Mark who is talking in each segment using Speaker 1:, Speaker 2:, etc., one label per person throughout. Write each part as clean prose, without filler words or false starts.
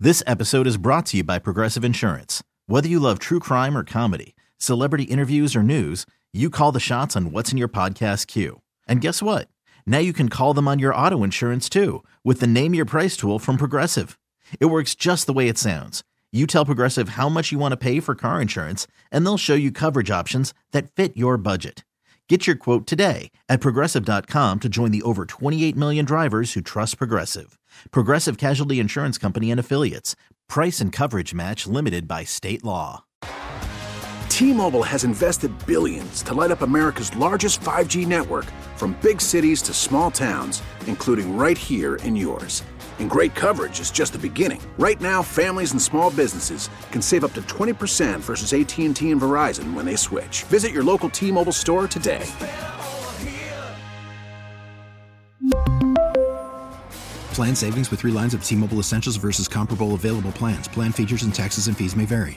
Speaker 1: This episode is brought to you by Progressive Insurance. Whether you love true crime or comedy, celebrity interviews or news, you call the shots on what's in your podcast queue. And guess what? Now you can call them on your auto insurance too with the Name Your Price tool from Progressive. It works just the way it sounds. You tell Progressive how much you want to pay for car insurance, and they'll show you coverage options that fit your budget. Get your quote today at Progressive.com to join the over 28 million drivers who trust Progressive. Progressive Casualty Insurance Company and Affiliates. Price and coverage match limited by state law.
Speaker 2: T-Mobile has invested billions to light up America's largest 5G network, from big cities to small towns, including right here in yours. And great coverage is just the beginning. Right now, families and small businesses can save up to 20% versus AT&T and Verizon when they switch. Visit your local T-Mobile store today.
Speaker 3: Plan savings with 3 lines of T-Mobile Essentials versus comparable available plans. Plan features and taxes and fees may vary.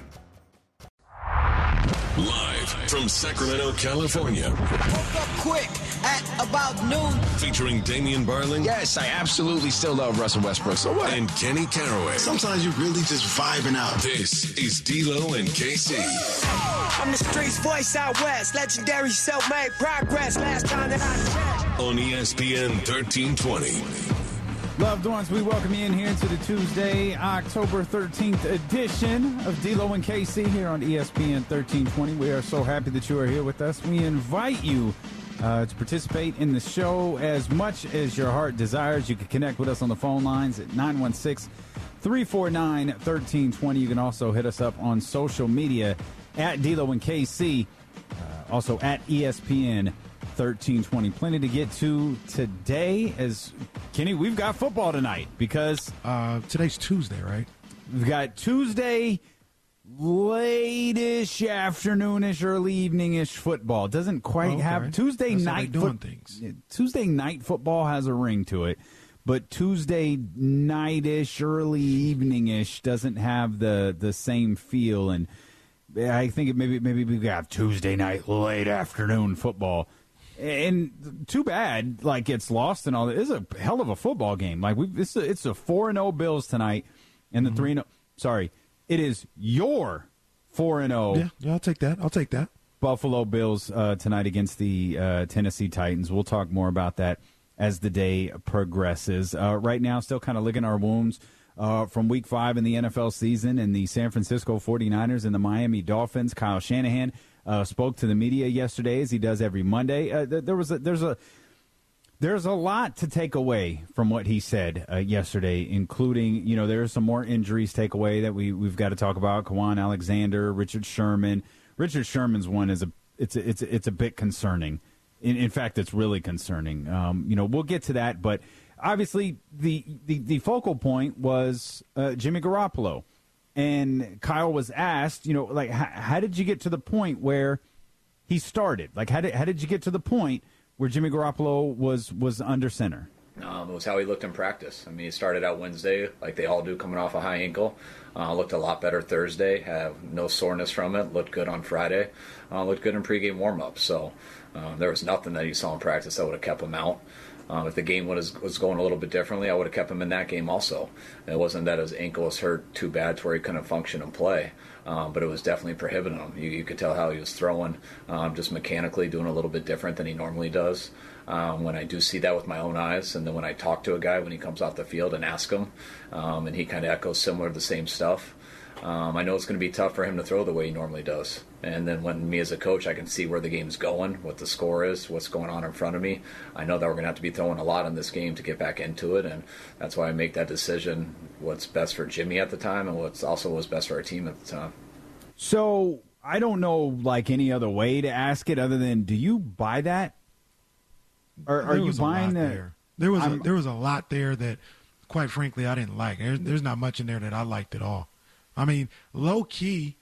Speaker 4: Live from Sacramento, California.
Speaker 5: Woke up quick at about noon.
Speaker 4: Featuring Damian Barling.
Speaker 6: Yes, I absolutely still love Russell Westbrook. So what?
Speaker 4: And Kenny Caraway.
Speaker 7: Sometimes you really just vibing out.
Speaker 4: This is D-Lo and KC.
Speaker 5: I'm the streets voice out west. Legendary self-made progress. Last time that I checked.
Speaker 4: On ESPN 1320.
Speaker 8: Loved ones, we welcome you in here to the Tuesday, October 13th edition of D-Lo and KC here on ESPN 1320. We are so happy that you are here with us. We invite you to participate in the show as much as your heart desires. You can connect with us on the phone lines at 916-349-1320. You can also hit us up on social media at D-Lo and KC, also at ESPN 1320. Plenty to get to today. As Kenny, we've got football tonight because
Speaker 7: today's Tuesday, right?
Speaker 8: We've got Tuesday late-ish, afternoon-ish, early evening-ish football. Doesn't quite have Tuesday night
Speaker 7: things.
Speaker 8: Tuesday night football has a ring to it, but Tuesday night-ish, early evening-ish doesn't have the same feel. And I think maybe we got Tuesday night late afternoon football. And too bad, like, it's lost and all that. It's a hell of a football game. Like, it's a 4-0 Bills tonight, and the 3-0. Sorry, it is your 4-0.
Speaker 7: Yeah, I'll take that.
Speaker 8: Buffalo Bills tonight against the Tennessee Titans. We'll talk more about that as the day progresses. Right now, still kind of licking our wounds from Week 5 in the NFL season, and the San Francisco 49ers and the Miami Dolphins. Kyle Shanahan spoke to the media yesterday, as he does every Monday. There's a lot to take away from what he said yesterday, including, there's some more injuries take away that we've got to talk about. Kwan Alexander, Richard Sherman. Richard Sherman's one is it's a bit concerning. In fact, it's really concerning. We'll get to that, but obviously the focal point was Jimmy Garoppolo. And Kyle was asked, how did you get to the point where he started? Like, how did you get to the point where Jimmy Garoppolo was under center?
Speaker 9: It was how he looked in practice. I mean, he started out Wednesday like they all do, coming off a high ankle. Looked a lot better Thursday. Have no soreness from it. Looked good on Friday. Looked good in pregame warm-up. So there was nothing that you saw in practice that would have kept him out. If the game was going a little bit differently, I would have kept him in that game also. It wasn't that his ankle was hurt too bad to where he couldn't function and play, but it was definitely prohibiting him. You could tell how he was throwing, just mechanically doing a little bit different than he normally does. When I do see that with my own eyes, and then when I talk to a guy when he comes off the field and ask him, and he kind of echoes similar to the same stuff, I know it's going to be tough for him to throw the way he normally does. And then when me as a coach, I can see where the game's going, what the score is, what's going on in front of me. I know that we're going to have to be throwing a lot in this game to get back into it, and that's why I make that decision, what's best for Jimmy at the time and what's best for our team at the time.
Speaker 8: So I don't know, like, any other way to ask it other than, do you buy that? Or are you buying that?
Speaker 7: There was a lot there that, quite frankly, I didn't like. There's not much in there that I liked at all. I mean, low-key,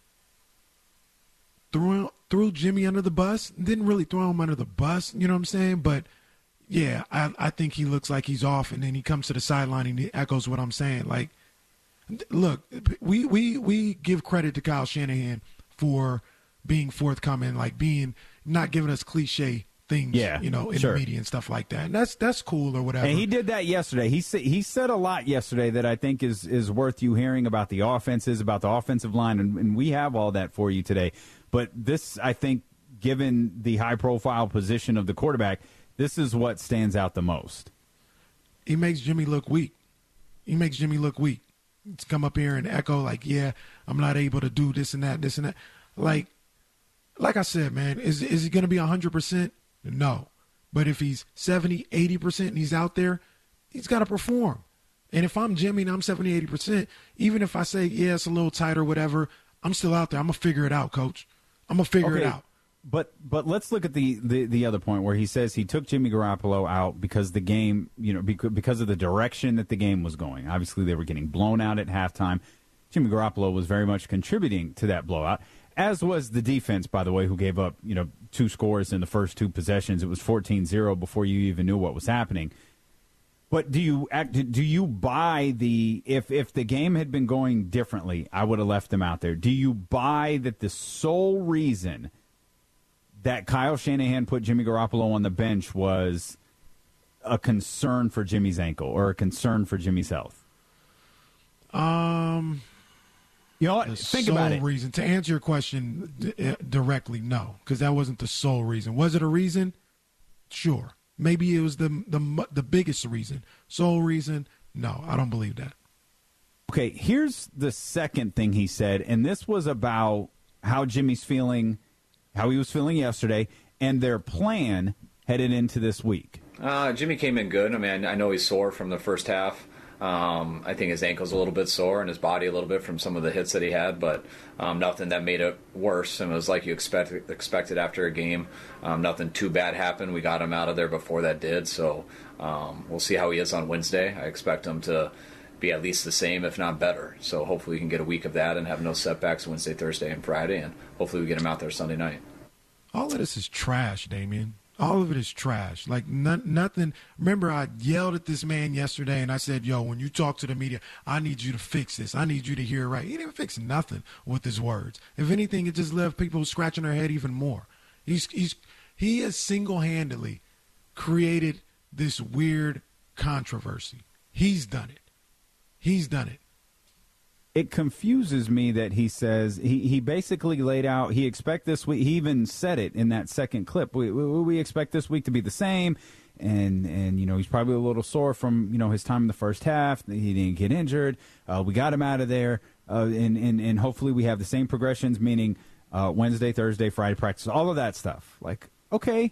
Speaker 7: threw Jimmy under the bus. Didn't really throw him under the bus, you know what I'm saying? But, yeah, I think he looks like he's off, and then he comes to the sideline and he echoes what I'm saying. Like, look, we give credit to Kyle Shanahan for being forthcoming, like not giving us cliche things,
Speaker 8: Yeah,
Speaker 7: in
Speaker 8: sure.
Speaker 7: the media and stuff like that. And that's cool or whatever.
Speaker 8: And he did that yesterday. He said a lot yesterday that I think is worth you hearing about the offenses, about the offensive line, and we have all that for you today. But this, I think, given the high-profile position of the quarterback, this is what stands out the most.
Speaker 7: He makes Jimmy look weak. To come up here and echo like, yeah, I'm not able to do this and that. Like I said, man, is he going to be 100%? No. But if he's 70, 80% and he's out there, he's got to perform. And if I'm Jimmy and I'm 70, 80%, even if I say, yeah, it's a little tight or whatever, I'm still out there. I'm going to figure it out, Coach. I'm going to figure it out.
Speaker 8: But let's look at the other point where he says he took Jimmy Garoppolo out because the game, because of the direction that the game was going. Obviously, they were getting blown out at halftime. Jimmy Garoppolo was very much contributing to that blowout, as was the defense, by the way, who gave up, 2 scores in the first 2 possessions. It was 14-0 before you even knew what was happening. But do you buy if the game had been going differently, I would have left them out there. Do you buy that the sole reason that Kyle Shanahan put Jimmy Garoppolo on the bench was a concern for Jimmy's ankle or a concern for Jimmy's health?
Speaker 7: You
Speaker 8: know what? Think about it.
Speaker 7: Reason to answer your question directly, no, because that wasn't the sole reason. Was it a reason? Sure. Maybe it was the biggest reason. Sole reason? No, I don't believe that.
Speaker 8: Okay, here's the second thing he said, and this was about how Jimmy's feeling, how he was feeling yesterday, and their plan headed into this week.
Speaker 9: Jimmy came in good. I mean, I know he's sore from the first half. I think his ankle's a little bit sore and his body a little bit from some of the hits that he had, but nothing that made it worse. And it was like you expected after a game. Nothing too bad happened. We got him out of there before that did, so we'll see how he is on Wednesday. I expect him to be at least the same, if not better. So hopefully we can get a week of that and have no setbacks Wednesday, Thursday, and Friday, and hopefully we get him out there Sunday night.
Speaker 7: All of this is trash, Damien. All of it is trash. Like, nothing. Remember, I yelled at this man yesterday, and I said, yo, when you talk to the media, I need you to fix this. I need you to hear it right. He didn't fix nothing with his words. If anything, it just left people scratching their head even more. He has single-handedly created this weird controversy. He's done it.
Speaker 8: It confuses me that he says he basically laid out, he expect this week, he even said it in that second clip, we expect this week to be the same, and he's probably a little sore from his time in the first half. He didn't get injured. We got him out of there, and hopefully we have the same progressions, meaning Wednesday, Thursday, Friday practice, all of that stuff. Like, okay,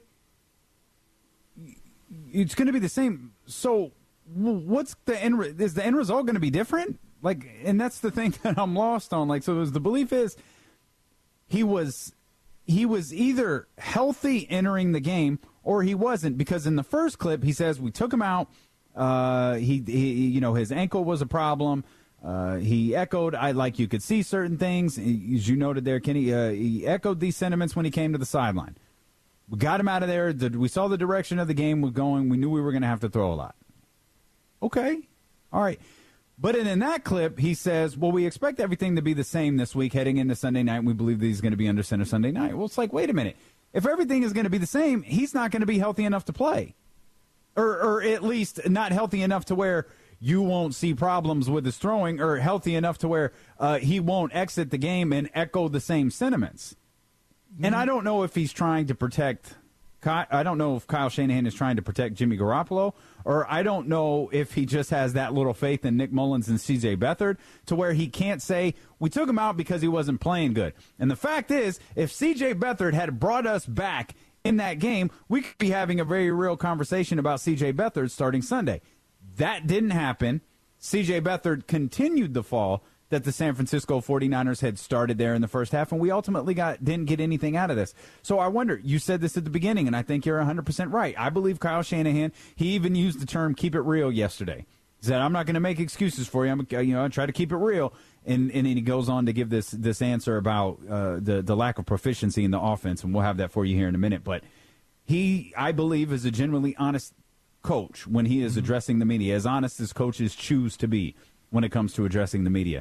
Speaker 8: it's going to be the same. So what's the end? Is the end result going to be different? Like, and that's the thing that I'm lost on. Like, so the belief is he was either healthy entering the game or he wasn't, because in the first clip he says we took him out. He his ankle was a problem. He echoed, you could see certain things, as you noted there, Kenny. He echoed these sentiments when he came to the sideline. We got him out of there. We saw the direction of the game was going. We knew we were going to have to throw a lot. Okay, all right. But in that clip, he says, well, we expect everything to be the same this week heading into Sunday night, and we believe that he's going to be under center Sunday night. Well, it's like, wait a minute. If everything is going to be the same, he's not going to be healthy enough to play. Or at least not healthy enough to where you won't see problems with his throwing, or healthy enough to where he won't exit the game and echo the same sentiments. Mm-hmm. And I don't know if he's trying to protect – I don't know if Kyle Shanahan is trying to protect Jimmy Garoppolo, or I don't know if he just has that little faith in Nick Mullins and C.J. Beathard to where he can't say, we took him out because he wasn't playing good. And the fact is, if C.J. Beathard had brought us back in that game, we could be having a very real conversation about C.J. Beathard starting Sunday. That didn't happen. C.J. Beathard continued the fall that the San Francisco 49ers had started there in the first half, and we ultimately didn't get anything out of this. So I wonder, you said this at the beginning, and I think you're 100% right. I believe Kyle Shanahan, he even used the term keep it real yesterday. He said, I'm not going to make excuses for you. I try to keep it real. And then he goes on to give this answer about the lack of proficiency in the offense, and we'll have that for you here in a minute. But he, I believe, is a genuinely honest coach when he is addressing the media, as honest as coaches choose to be when it comes to addressing the media.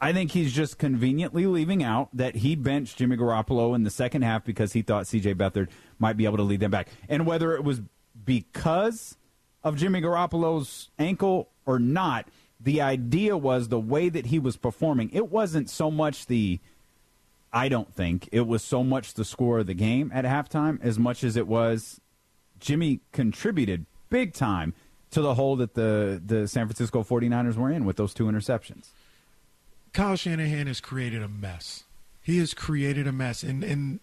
Speaker 8: I think he's just conveniently leaving out that he benched Jimmy Garoppolo in the second half because he thought C.J. Beathard might be able to lead them back. And whether it was because of Jimmy Garoppolo's ankle or not, the idea was the way that he was performing. It wasn't so much I don't think it was so much the score of the game at halftime as much as it was Jimmy contributed big time to the hole that the San Francisco 49ers were in with those 2 interceptions.
Speaker 7: Kyle Shanahan has created a mess. He has created a mess. And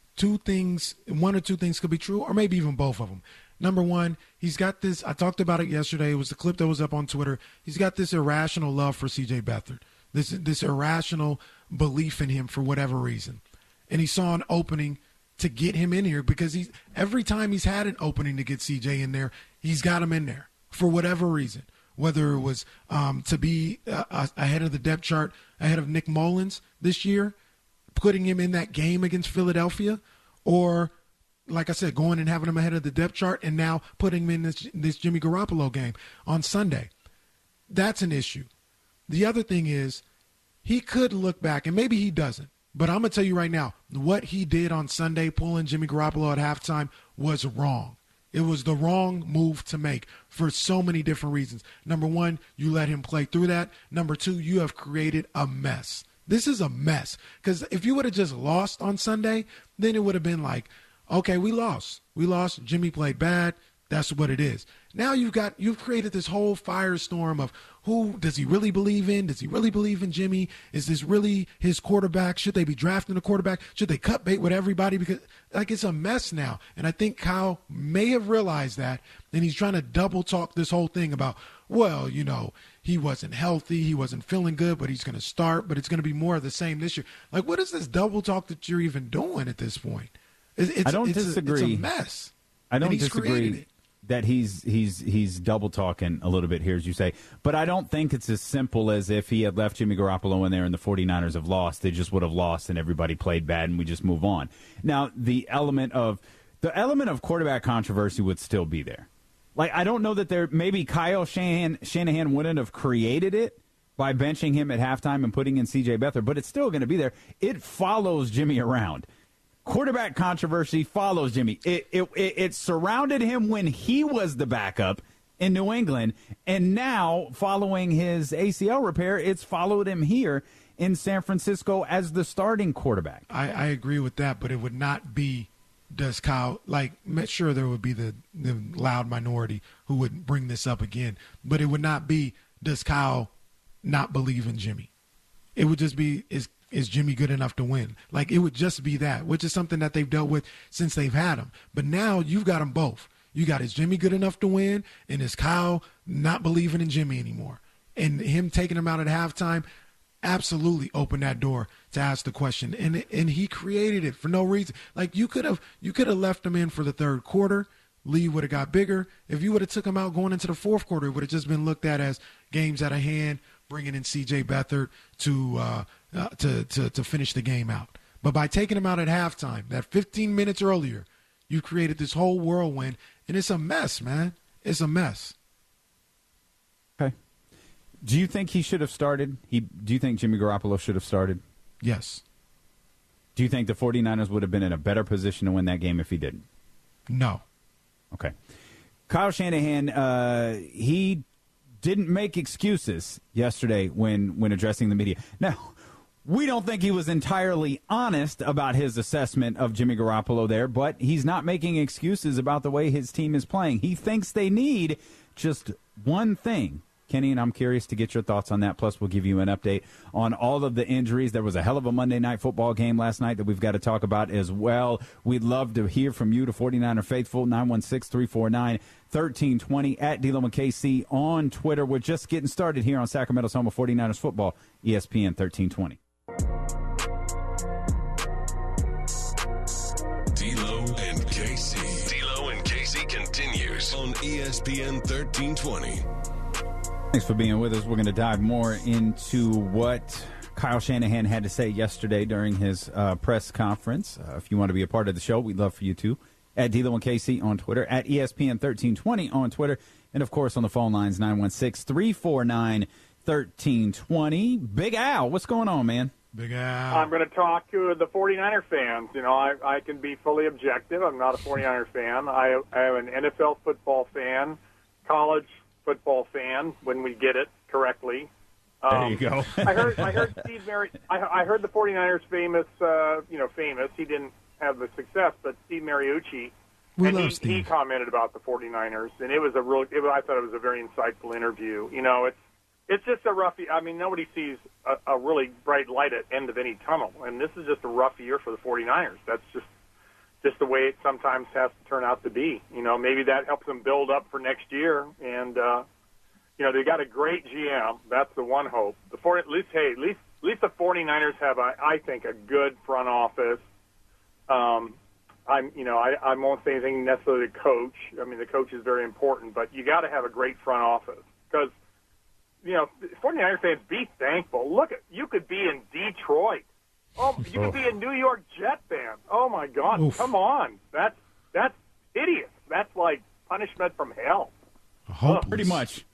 Speaker 7: one or two things could be true, or maybe even both of them. Number one, he's got this, I talked about it yesterday, it was the clip that was up on Twitter. He's got this irrational love for C.J. Beathard, this irrational belief in him for whatever reason. And he saw an opening to get him in here because every time he's had an opening to get C.J. in there, he's got him in there for whatever reason. Whether it was to be ahead of the depth chart, ahead of Nick Mullins this year, putting him in that game against Philadelphia, or, like I said, going and having him ahead of the depth chart and now putting him in this Jimmy Garoppolo game on Sunday. That's an issue. The other thing is he could look back, and maybe he doesn't, but I'm going to tell you right now, what he did on Sunday, pulling Jimmy Garoppolo at halftime, was wrong. It was the wrong move to make for so many different reasons. Number one, you let him play through that. Number two, you have created a mess. This is a mess. Because if you would have just lost on Sunday, then it would have been like, okay, we lost. We lost. Jimmy played bad. That's what it is. Now you've created this whole firestorm of who does he really believe in? Does he really believe in Jimmy? Is this really his quarterback? Should they be drafting a quarterback? Should they cut bait with everybody? Because it's a mess now. And I think Kyle may have realized that, and he's trying to double talk this whole thing about, well, he wasn't healthy, he wasn't feeling good, but he's going to start, but it's going to be more of the same this year. Like, what is this double talk that you're even doing at this point?
Speaker 8: I don't disagree.
Speaker 7: It's a mess.
Speaker 8: I don't disagree that he's double talking a little bit here, as you say. But I don't think it's as simple as if he had left Jimmy Garoppolo in there and the 49ers have lost. They just would have lost and everybody played bad and we just move on. Now, the element of quarterback controversy would still be there. Like, I don't know that maybe Kyle Shanahan wouldn't have created it by benching him at halftime and putting in C.J. Beathard, but it's still going to be there. It follows Jimmy around. Quarterback controversy follows Jimmy. It surrounded him when he was the backup in New England, and now, following his ACL repair, it's followed him here in San Francisco as the starting quarterback.
Speaker 7: I agree with that, but it would not be, does Kyle, sure there would be the loud minority who would bring this up again, but it would not be, does Kyle not believe in Jimmy? It would just be, is Jimmy good enough to win? It would just be that, which is something that they've dealt with since they've had him. But now you've got them both. You got, is Jimmy good enough to win? And is Kyle not believing in Jimmy anymore? And him taking him out at halftime absolutely opened that door to ask the question. And he created it for no reason. You could have left him in for the third quarter. Lead would have got bigger. If you would have took him out going into the fourth quarter, it would have just been looked at as games at a hand, bringing in C.J. Beathard to finish the game out. But by taking him out at halftime, that 15 minutes earlier, you created this whole whirlwind, and it's a mess, man. It's a mess.
Speaker 8: Okay. Do you think he should have started? Do you think Jimmy Garoppolo should have started?
Speaker 7: Yes.
Speaker 8: Do you think the 49ers would have been in a better position to win that game if he didn't?
Speaker 7: No.
Speaker 8: Okay. Kyle Shanahan, he didn't make excuses yesterday when addressing the media. Now, we don't think he was entirely honest about his assessment of Jimmy Garoppolo there, but he's not making excuses about the way his team is playing. He thinks they need just one thing. Kenny, and I'm curious to get your thoughts on that. Plus, we'll give you an update on all of the injuries. There was a hell of a Monday Night Football game last night that we've got to talk about as well. We'd love to hear from you, the 49er Faithful, 916-349-1320, at D'Lo and KC on Twitter. We're just getting started here on Sacramento's home of 49ers football, ESPN 1320.
Speaker 4: D'Lo and KC. D'Lo and KC continues on ESPN 1320.
Speaker 8: Thanks for being with us. We're going to dive more into what Kyle Shanahan had to say yesterday during his press conference. If you want to be a part of the show, we'd love for you to. At D'Lo and KC on Twitter, at ESPN 1320 on Twitter, and, of course, on the phone lines, 916-349-1320. 1320. Big Al, what's going on, man?
Speaker 7: Big Al.
Speaker 10: I'm going to talk to the 49er fans. You know, I can be fully objective. I'm not a 49er fan. I am an NFL football fan, college football fan when we get it correctly.
Speaker 8: There you go.
Speaker 10: I heard Steve Mary. I heard the 49ers famous. Famous. He didn't have the success, but Steve Mariucci. He commented about the 49ers, and I thought it was a very insightful interview. You know, it's just a rough. I mean, nobody sees a really bright light at the end of any tunnel, and this is just a rough year for the 49ers. That's just the way it sometimes has to turn out to be. You know, maybe that helps them build up for next year, and they got a great GM. That's the one hope. At least the 49ers have, I think, a good front office. I won't say anything necessarily to coach. I mean, the coach is very important, but you got to have a great front office because, 49ers fans, be thankful. Look, you could be in Detroit. Oh, you could be a New York Jet fan. Oh my God, Oof. Come on, that's hideous. That's like punishment from hell.
Speaker 8: Pretty much.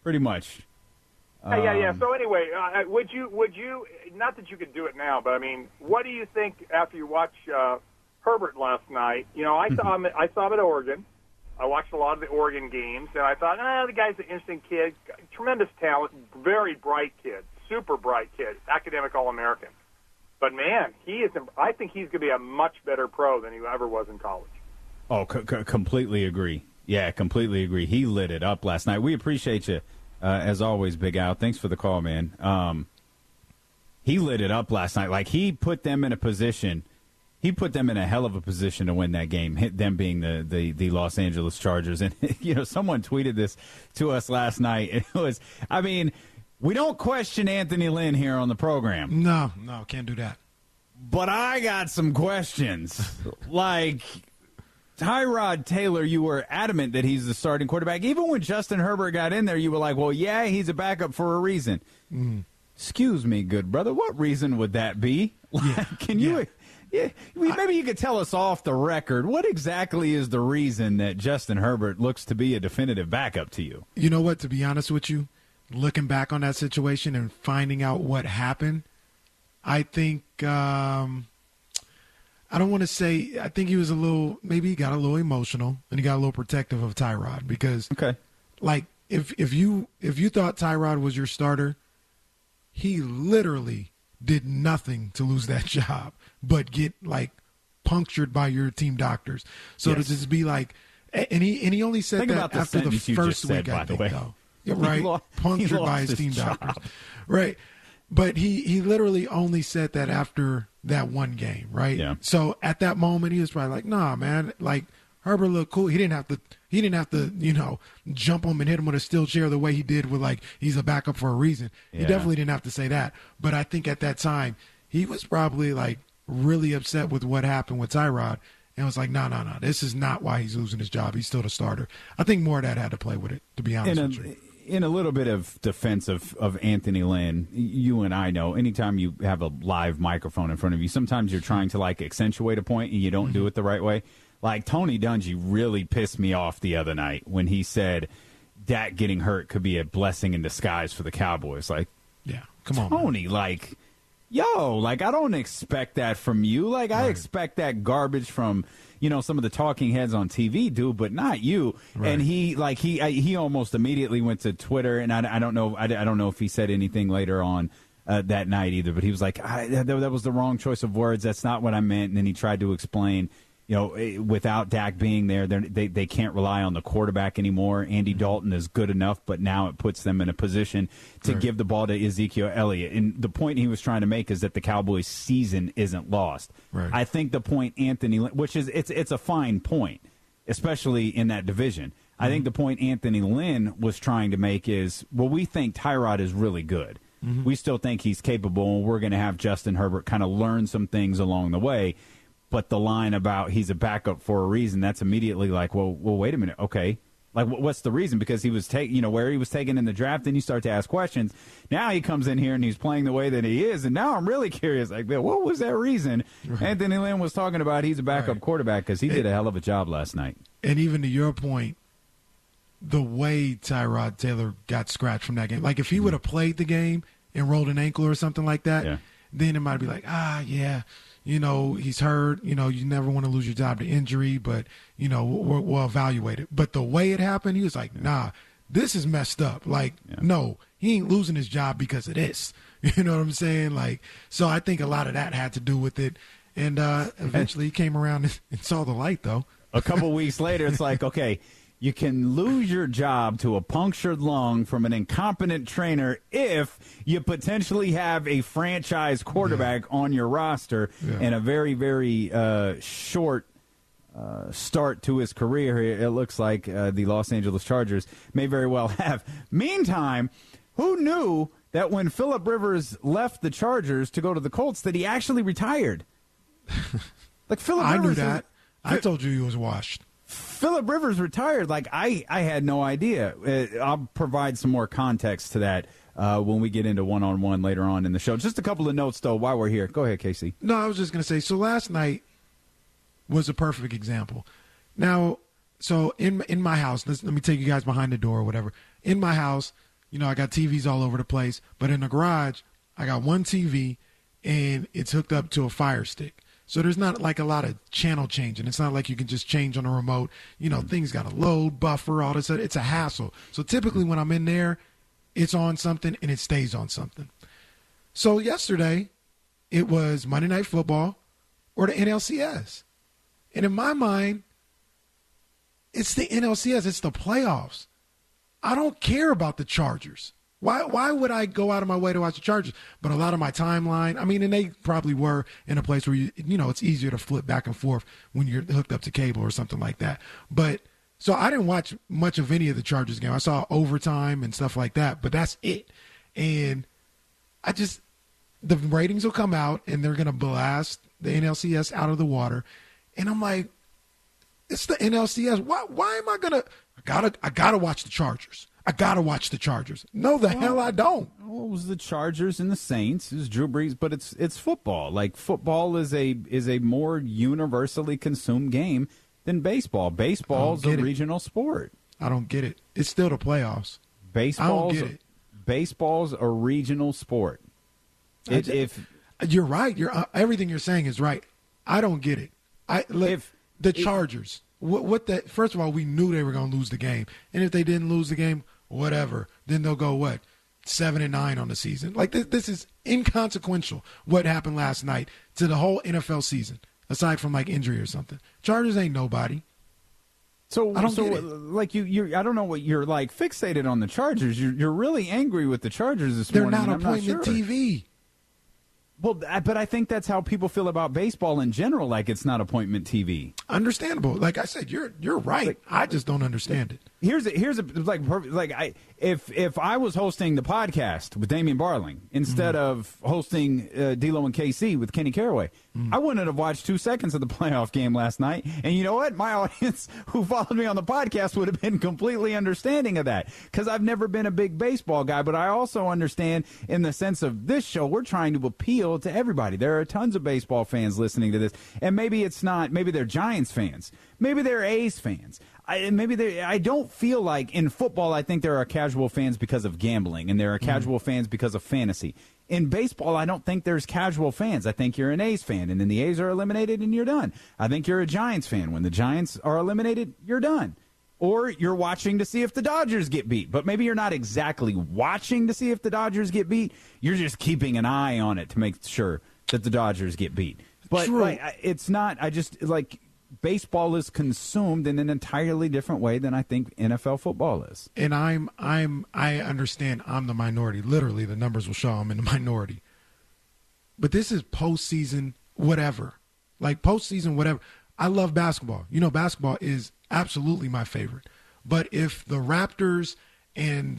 Speaker 10: Yeah. So anyway, would you? Not that you could do it now, but I mean, what do you think after you watch Herbert last night? You know, I saw him at Oregon. I watched a lot of the Oregon games, and I thought, the guy's an interesting kid, tremendous talent, very bright kid, super bright kid, academic All-American. But man, I think he's going to be a much better pro than he ever was in college.
Speaker 8: Oh, completely agree. Yeah, completely agree. He lit it up last night. We appreciate you, as always, Big Al. Thanks for the call, man. He lit it up last night. Like, he put them in a position. He put them in a hell of a position to win that game, them being the Los Angeles Chargers. And, someone tweeted this to us last night. It was, we don't question Anthony Lynn here on the program.
Speaker 7: No, can't do that.
Speaker 8: But I got some questions. Like, Tyrod Taylor, you were adamant that he's the starting quarterback. Even when Justin Herbert got in there, you were like, well, yeah, he's a backup for a reason. Excuse me, good brother. What reason would that be? Can you... Yeah, maybe you could tell us off the record, what exactly is the reason that Justin Herbert looks to be a definitive backup to you?
Speaker 7: You know what, to be honest with you, looking back on that situation and finding out what happened, I think, I don't want to say, I think he was maybe he got a little emotional and he got a little protective of Tyrod because, like, if you thought Tyrod was your starter, he literally did nothing to lose that job but get, like, punctured by your team doctors. So to just be like, and he only said that after the first week, I think, though. Right? Punctured by his team doctors. Right. But he literally only said that after that one game, right?
Speaker 8: Yeah.
Speaker 7: So at that moment, he was probably like, nah, man, like, Herbert looked cool. He didn't have to, jump him and hit him with a steel chair the way he did with, like, he's a backup for a reason. Yeah. He definitely didn't have to say that. But I think at that time, he was probably, like, really upset with what happened with Tyrod and was like, no, this is not why he's losing his job. He's still the starter. I think more of that had to play with it, to be honest with you.
Speaker 8: In a little bit of defense of Anthony Lynn, you and I know anytime you have a live microphone in front of you, sometimes you're trying to, like, accentuate a point and you don't do it the right way. Like, Tony Dungy really pissed me off the other night when he said Dak getting hurt could be a blessing in disguise for the Cowboys. Like,
Speaker 7: yeah, come on,
Speaker 8: Tony, man. Like, yo, like, I don't expect that from you. Like, I expect that garbage from, some of the talking heads on TV, dude, but not you. Right. And he almost immediately went to Twitter, and I don't know if he said anything later on that night either, but he was like, that was the wrong choice of words. That's not what I meant. And then he tried to explain, without Dak being there, they can't rely on the quarterback anymore. Andy Dalton is good enough, but now it puts them in a position to give the ball to Ezekiel Elliott. And the point he was trying to make is that the Cowboys' season isn't lost.
Speaker 7: Right.
Speaker 8: I think the point Anthony, which is it's a fine point, especially in that division. I think the point Anthony Lynn was trying to make is, well, we think Tyrod is really good. We still think he's capable, and we're going to have Justin Herbert kind of learn some things along the way. But the line about he's a backup for a reason, that's immediately like, well, wait a minute. Okay. Like, what's the reason? Because he was where he was taken in the draft, and you start to ask questions. Now he comes in here and he's playing the way that he is. And now I'm really curious, like, what was that reason? Right. Anthony Lynn was talking about he's a backup quarterback because he did a hell of a job last night.
Speaker 7: And even to your point, the way Tyrod Taylor got scratched from that game. Like, if he would have played the game and rolled an ankle or something like that, then it might be like, he's hurt. You never want to lose your job to injury, but, we'll evaluate it. But the way it happened, he was like, nah, this is messed up. Like, no, he ain't losing his job because of this. You know what I'm saying? Like, so I think a lot of that had to do with it. And eventually he came around and saw the light, though.
Speaker 8: A couple weeks later, it's like, okay, you can lose your job to a punctured lung from an incompetent trainer if you potentially have a franchise quarterback on your roster and a very, very short start to his career. It looks like the Los Angeles Chargers may very well have. Meantime, who knew that when Phillip Rivers left the Chargers to go to the Colts that he actually retired? Like Phillip Rivers.
Speaker 7: I knew that. I told you he was washed.
Speaker 8: Phillip Rivers retired. Like, I had no idea. I'll provide some more context to that when we get into one-on-one later on in the show. Just a couple of notes, though, while we're here. Go ahead, Casey.
Speaker 7: No, I was just going to say, so last night was a perfect example. Now, so in my house, let me take you guys behind the door or whatever. In my house, I got TVs all over the place. But in the garage, I got one TV, and it's hooked up to a Fire Stick. So there's not like a lot of channel changing. It's not like you can just change on a remote. Things got to load, buffer, all this. It's a hassle. So typically when I'm in there, it's on something and it stays on something. So yesterday, it was Monday Night Football or the NLCS. And in my mind, it's the NLCS. It's the playoffs. I don't care about the Chargers. Why would I go out of my way to watch the Chargers? But a lot of my timeline, and they probably were in a place where, it's easier to flip back and forth when you're hooked up to cable or something like that. But so I didn't watch much of any of the Chargers game. I saw overtime and stuff like that, but that's it. And the ratings will come out and they're going to blast the NLCS out of the water. And I'm like, it's the NLCS. Why am I going to, I gotta watch the Chargers. I got to watch the Chargers. No, hell I don't.
Speaker 8: Well, it was the Chargers and the Saints. It was Drew Brees, but it's football. Like, football is a more universally consumed game than baseball. Baseball's a regional sport.
Speaker 7: I don't get it. It's still the playoffs.
Speaker 8: Baseball's a regional sport.
Speaker 7: You're right. Everything you're saying is right. I don't get it. The Chargers. First of all, we knew they were going to lose the game. And if they didn't lose the game, whatever. Then they'll go, 7-9 on the season. Like, this is inconsequential, what happened last night to the whole NFL season, aside from, injury or something. Chargers ain't nobody.
Speaker 8: So
Speaker 7: I don't get it.
Speaker 8: Like, you I don't know what you're, fixated on the Chargers. You're really angry with the Chargers this morning.
Speaker 7: They're not appointment TV.
Speaker 8: Well, but I think that's how people feel about baseball in general. Like, it's not appointment TV.
Speaker 7: Understandable. Like I said, you're right. I just don't understand it.
Speaker 8: Here's if I was hosting the podcast with Damian Barling instead of hosting D'Lo and KC with Kenny Caraway, I wouldn't have watched 2 seconds of the playoff game last night. And you know what? My audience who followed me on the podcast would have been completely understanding of that because I've never been a big baseball guy. But I also understand in the sense of this show, we're trying to appeal to everybody. There are tons of baseball fans listening to this, and maybe they're Giants fans, maybe they're A's fans. I don't feel like in football, I think there are casual fans because of gambling, and there are casual fans because of fantasy. In baseball, I don't think there's casual fans. I think you're an A's fan, and then the A's are eliminated, and you're done. I think you're a Giants fan. When the Giants are eliminated, you're done. Or you're watching to see if the Dodgers get beat. But maybe you're not exactly watching to see if the Dodgers get beat. You're just keeping an eye on it to make sure that the Dodgers get beat. But it's not. Baseball is consumed in an entirely different way than I think NFL football is.
Speaker 7: And I understand I'm the minority. Literally, the numbers will show I'm in the minority. But this is postseason whatever. Postseason whatever. I love basketball. Basketball is absolutely my favorite. But if the Raptors and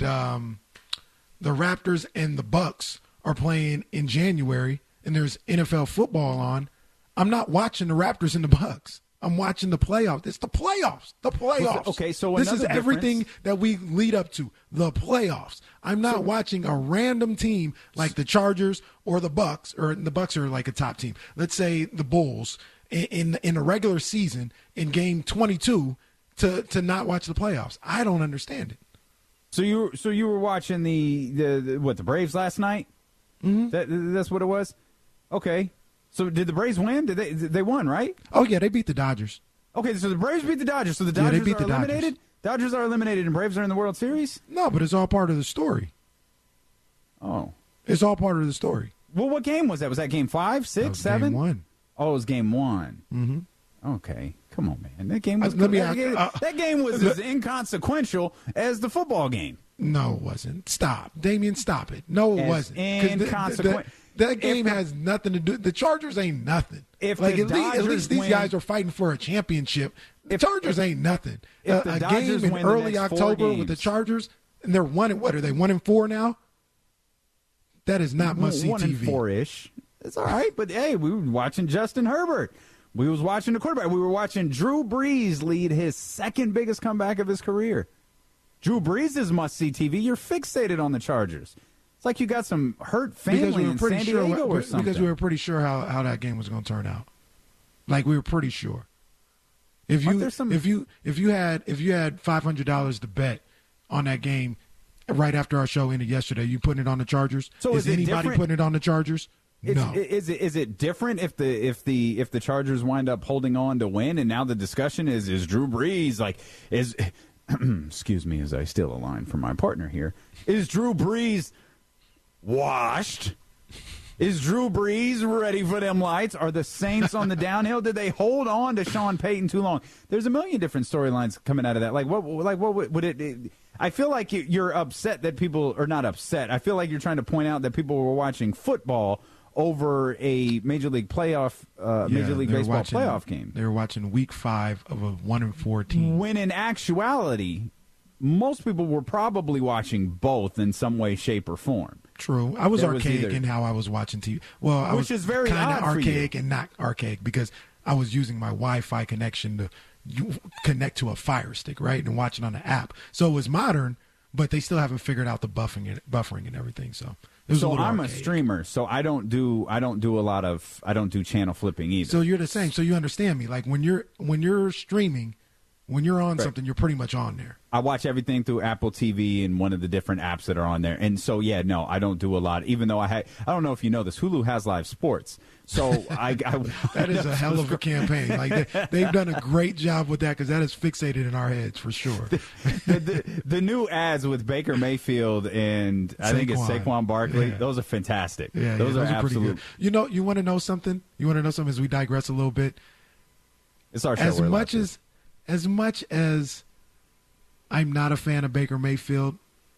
Speaker 7: the Bucks are playing in January and there's NFL football on, I'm not watching the Raptors and the Bucks. I'm watching the playoffs. It's the playoffs. The playoffs.
Speaker 8: Okay, so
Speaker 7: this is everything that we lead up to. The playoffs. I'm not watching a random team like the Chargers or the Bucks, or the Bucks are like a top team. Let's say the Bulls in the regular season in game 22 to not watch the playoffs. I don't understand it.
Speaker 8: So you were watching the Braves last night?
Speaker 7: Mm-hmm.
Speaker 8: That's what it was? Okay. So did the Braves win? Did they won, right?
Speaker 7: Oh, yeah, they beat the Dodgers.
Speaker 8: Okay, so the Braves beat the Dodgers. So the Dodgers
Speaker 7: they beat
Speaker 8: are
Speaker 7: the
Speaker 8: eliminated? Dodgers are eliminated and Braves are in the World Series?
Speaker 7: No, but it's all part of the story.
Speaker 8: Oh.
Speaker 7: It's all part of the story.
Speaker 8: Well, what game was that? Was that game 5, 6, 7?
Speaker 7: Game 1.
Speaker 8: Oh, it was game 1.
Speaker 7: Mm-hmm.
Speaker 8: Okay. Come on, man. That game was that game was as inconsequential as the football game.
Speaker 7: No, it wasn't. Stop. Damien, stop it. No, it wasn't.
Speaker 8: Inconsequential.
Speaker 7: That game has nothing to do. The Chargers ain't nothing.
Speaker 8: If
Speaker 7: like
Speaker 8: the
Speaker 7: at least these guys are fighting for a championship. The Chargers ain't nothing. A game in early October with the Chargers, and they're what are they 1-4 now? That is not must see TV.
Speaker 8: 1-4-ish. It's all right, but hey, we were watching Justin Herbert. We was watching the quarterback. We were watching Drew Brees lead his second biggest comeback of his career. Drew Brees is must-see TV. You're fixated on the Chargers. It's like you got some hurt family in San Diego or something.
Speaker 7: Because we were pretty sure how that game was going to turn out. Like we were pretty sure. If you had $500 to bet on that game right after our show ended yesterday, you putting it on the Chargers?
Speaker 8: So
Speaker 7: is anybody putting it on the Chargers? No.
Speaker 8: Is it different if the Chargers wind up holding on to win, and now the discussion is Drew Brees excuse me as I steal a line from my partner here, is Drew Brees washed? Is Drew Brees ready for them lights? Are the Saints on the downhill? Did they hold on to Sean Payton too long? There's a million different storylines coming out of that. What would it? I feel like you're upset that people are not upset. I feel like you're trying to point out that people were watching football over a Major League Baseball playoff game.
Speaker 7: They were watching Week 5 of a 1-4 team.
Speaker 8: When in actuality, most people were probably watching both in some way, shape, or form.
Speaker 7: True. I was archaic in how I was watching TV. Well, I
Speaker 8: which is very
Speaker 7: kind of archaic
Speaker 8: for you.
Speaker 7: And not archaic because I was using my Wi-Fi connection to connect to a Fire Stick, right, and watching on the app. So it was modern, but they still haven't figured out the buffering and everything. So
Speaker 8: I'm a streamer, so I don't do channel flipping either.
Speaker 7: So you're the same. So you understand me. Like when you're streaming, when you're on something, you're pretty much on there.
Speaker 8: I watch everything through Apple TV and one of the different apps that are on there. And so, yeah, no, I don't do a lot, even though I don't know if you know this, Hulu has live sports. So
Speaker 7: that is a hell of a campaign. Like they've done a great job with that because that is fixated in our heads for sure.
Speaker 8: The new ads with Baker Mayfield and I think it's Saquon Barkley, those are fantastic.
Speaker 7: Yeah,
Speaker 8: those are
Speaker 7: pretty good. You want to know something? As we digress a little bit?
Speaker 8: It's our show.
Speaker 7: As much as I'm not a fan of Baker Mayfield,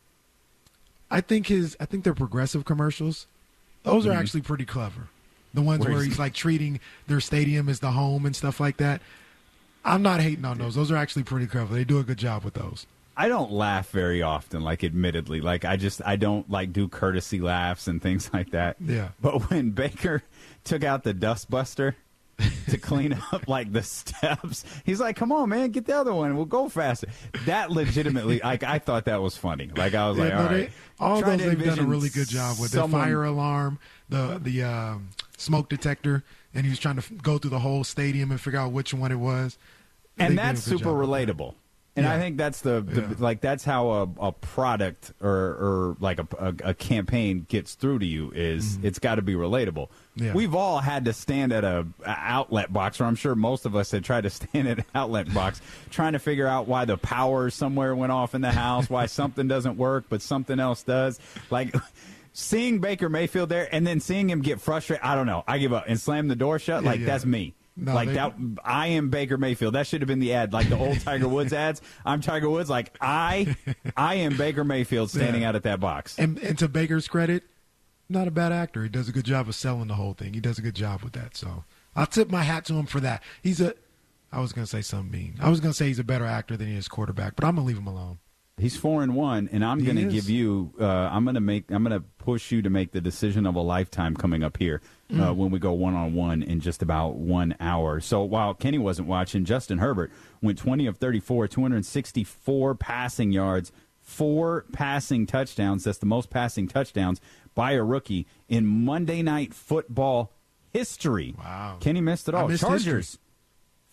Speaker 7: I think their progressive commercials, those are actually pretty clever. The ones where he's like treating their stadium as the home and stuff like that. I'm not hating on those. Those are actually pretty clever. They do a good job with those.
Speaker 8: I don't laugh very often, like admittedly. Like I don't like do courtesy laughs and things like that.
Speaker 7: Yeah.
Speaker 8: But when Baker took out the dustbuster to clean up like the steps, he's like, "Come on, man, get the other one. We'll go faster." That legitimately, like I thought that was funny. Like I was like, "All right."
Speaker 7: All those they've done a really good job with the fire alarm, the smoke detector, and he was trying to go through the whole stadium and figure out which one it was.
Speaker 8: And that's super relatable. And I think that's that's how a product or like a campaign gets through to you is it's got to be relatable.
Speaker 7: Yeah.
Speaker 8: We've all had to stand at a outlet box, or I'm sure most of us had tried to stand at an outlet box trying to figure out why the power somewhere went off in the house, why something doesn't work but something else does. Like seeing Baker Mayfield there and then seeing him get frustrated, I don't know, I give up and slam the door shut. That's me.
Speaker 7: No,
Speaker 8: that I am Baker Mayfield. That should have been the ad, like the old Tiger Woods ads. I'm Tiger Woods. Like I am Baker Mayfield standing out at that box.
Speaker 7: And to Baker's credit, not a bad actor. He does a good job of selling the whole thing. He does a good job with that. So I'll tip my hat to him for that. I was going to say something mean. I was going to say he's a better actor than he is quarterback, but I'm going to leave him alone.
Speaker 8: He's 4-1, and I'm going to give you. I'm going to push you to make the decision of a lifetime coming up here when we go 1-on-1 in just about 1 hour. So while Kenny wasn't watching, Justin Herbert went 20 of 34, 264 passing yards, 4 passing touchdowns. That's the most passing touchdowns by a rookie in Monday Night Football history.
Speaker 7: Wow.
Speaker 8: Kenny missed it all. Chargers.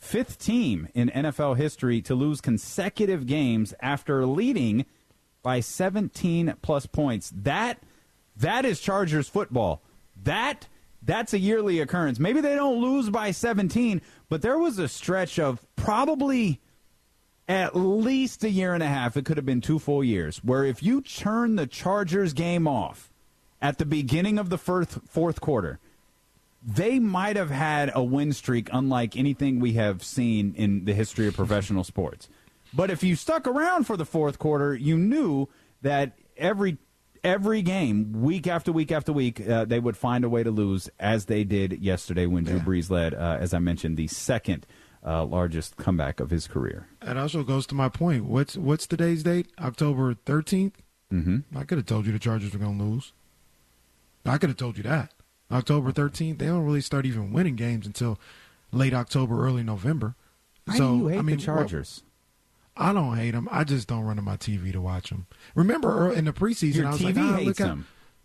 Speaker 8: fifth team in NFL history to lose consecutive games after leading by 17-plus points. That is Chargers football. That's a yearly occurrence. Maybe they don't lose by 17, but there was a stretch of probably at least a year and a half, it could have been 2 full years, where if you turn the Chargers game off at the beginning of the fourth quarter, they might have had a win streak unlike anything we have seen in the history of professional sports. But if you stuck around for the fourth quarter, you knew that every game, week after week after week, they would find a way to lose, as they did yesterday when Drew Brees led, as I mentioned, the second largest comeback of his career.
Speaker 7: That also goes to my point. What's today's date? October 13th?
Speaker 8: Mm-hmm.
Speaker 7: I could have told you the Chargers were going to lose. I could have told you that. October 13th, they don't really start even winning games until late October, early November.
Speaker 8: Why do you hate the Chargers?
Speaker 7: Well, I don't hate them. I just don't run to my TV to watch them. Remember, in the preseason,
Speaker 8: Your
Speaker 7: I was
Speaker 8: TV
Speaker 7: like,
Speaker 8: hates them.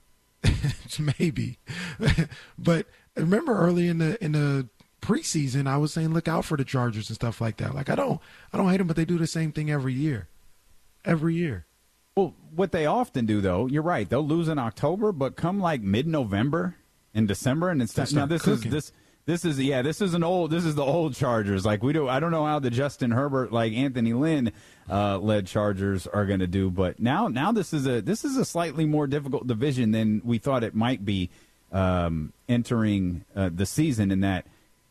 Speaker 7: Maybe. But remember early in the preseason, I was saying look out for the Chargers and stuff like that. Like I don't hate them, but they do the same thing every year. Every year.
Speaker 8: Well, what they often do, though, you're right. They'll lose in October, but come like mid-November in December, and it's now this is the old Chargers. Like I don't know how the Justin Herbert, like Anthony Lynn led Chargers are going to do, but now this is a slightly more difficult division than we thought it might be entering the season. In that,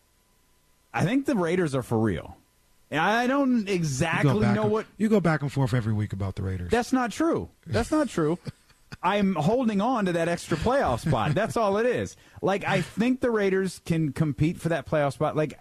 Speaker 8: I think the Raiders are for real. I don't exactly know what
Speaker 7: you go back and forth every week about the Raiders.
Speaker 8: That's not true. I'm holding on to that extra playoff spot. That's all it is. Like, I think the Raiders can compete for that playoff spot. Like,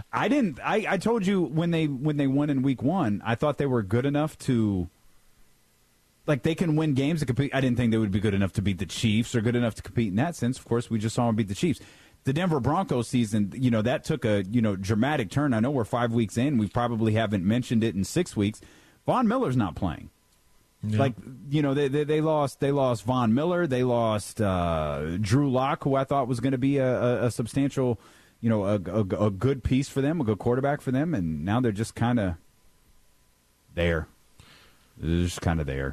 Speaker 8: I told you when they won in week 1, I thought they were good enough to, like, they can win games to compete. I didn't think they would be good enough to beat the Chiefs or good enough to compete in that sense. Of course, we just saw them beat the Chiefs. The Denver Broncos season, that took a, dramatic turn. I know we're 5 weeks in. We probably haven't mentioned it in 6 weeks. Von Miller's not playing. Yeah. Like, they lost Von Miller. They lost Drew Lock, who I thought was going to be a substantial, a good piece for them, a good quarterback for them, and now they're just kind of there. They're just kind of there.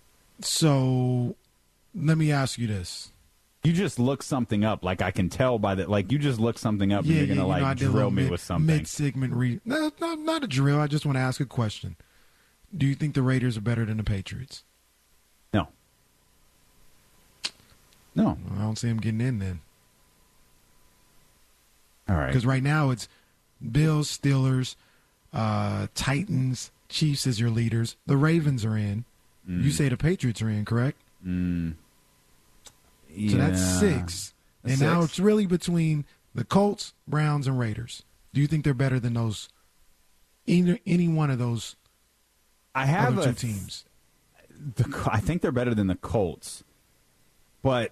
Speaker 7: So let me ask you this.
Speaker 8: You just look something up. Like, I can tell by that. Like, you just look something up, and you're going to, drill me with something.
Speaker 7: Mid-segment No, not a drill. I just want to ask a question. Do you think the Raiders are better than the Patriots?
Speaker 8: No.
Speaker 7: I don't see them getting in then.
Speaker 8: All right.
Speaker 7: Because right now it's Bills, Steelers, Titans, Chiefs as your leaders. The Ravens are in. You say the Patriots are in, correct?
Speaker 8: Yeah.
Speaker 7: So that's 6. And now it's really between the Colts, Browns, and Raiders. Do you think they're better than those? Any one of those?
Speaker 8: I have
Speaker 7: two teams.
Speaker 8: I think they're better than the Colts, but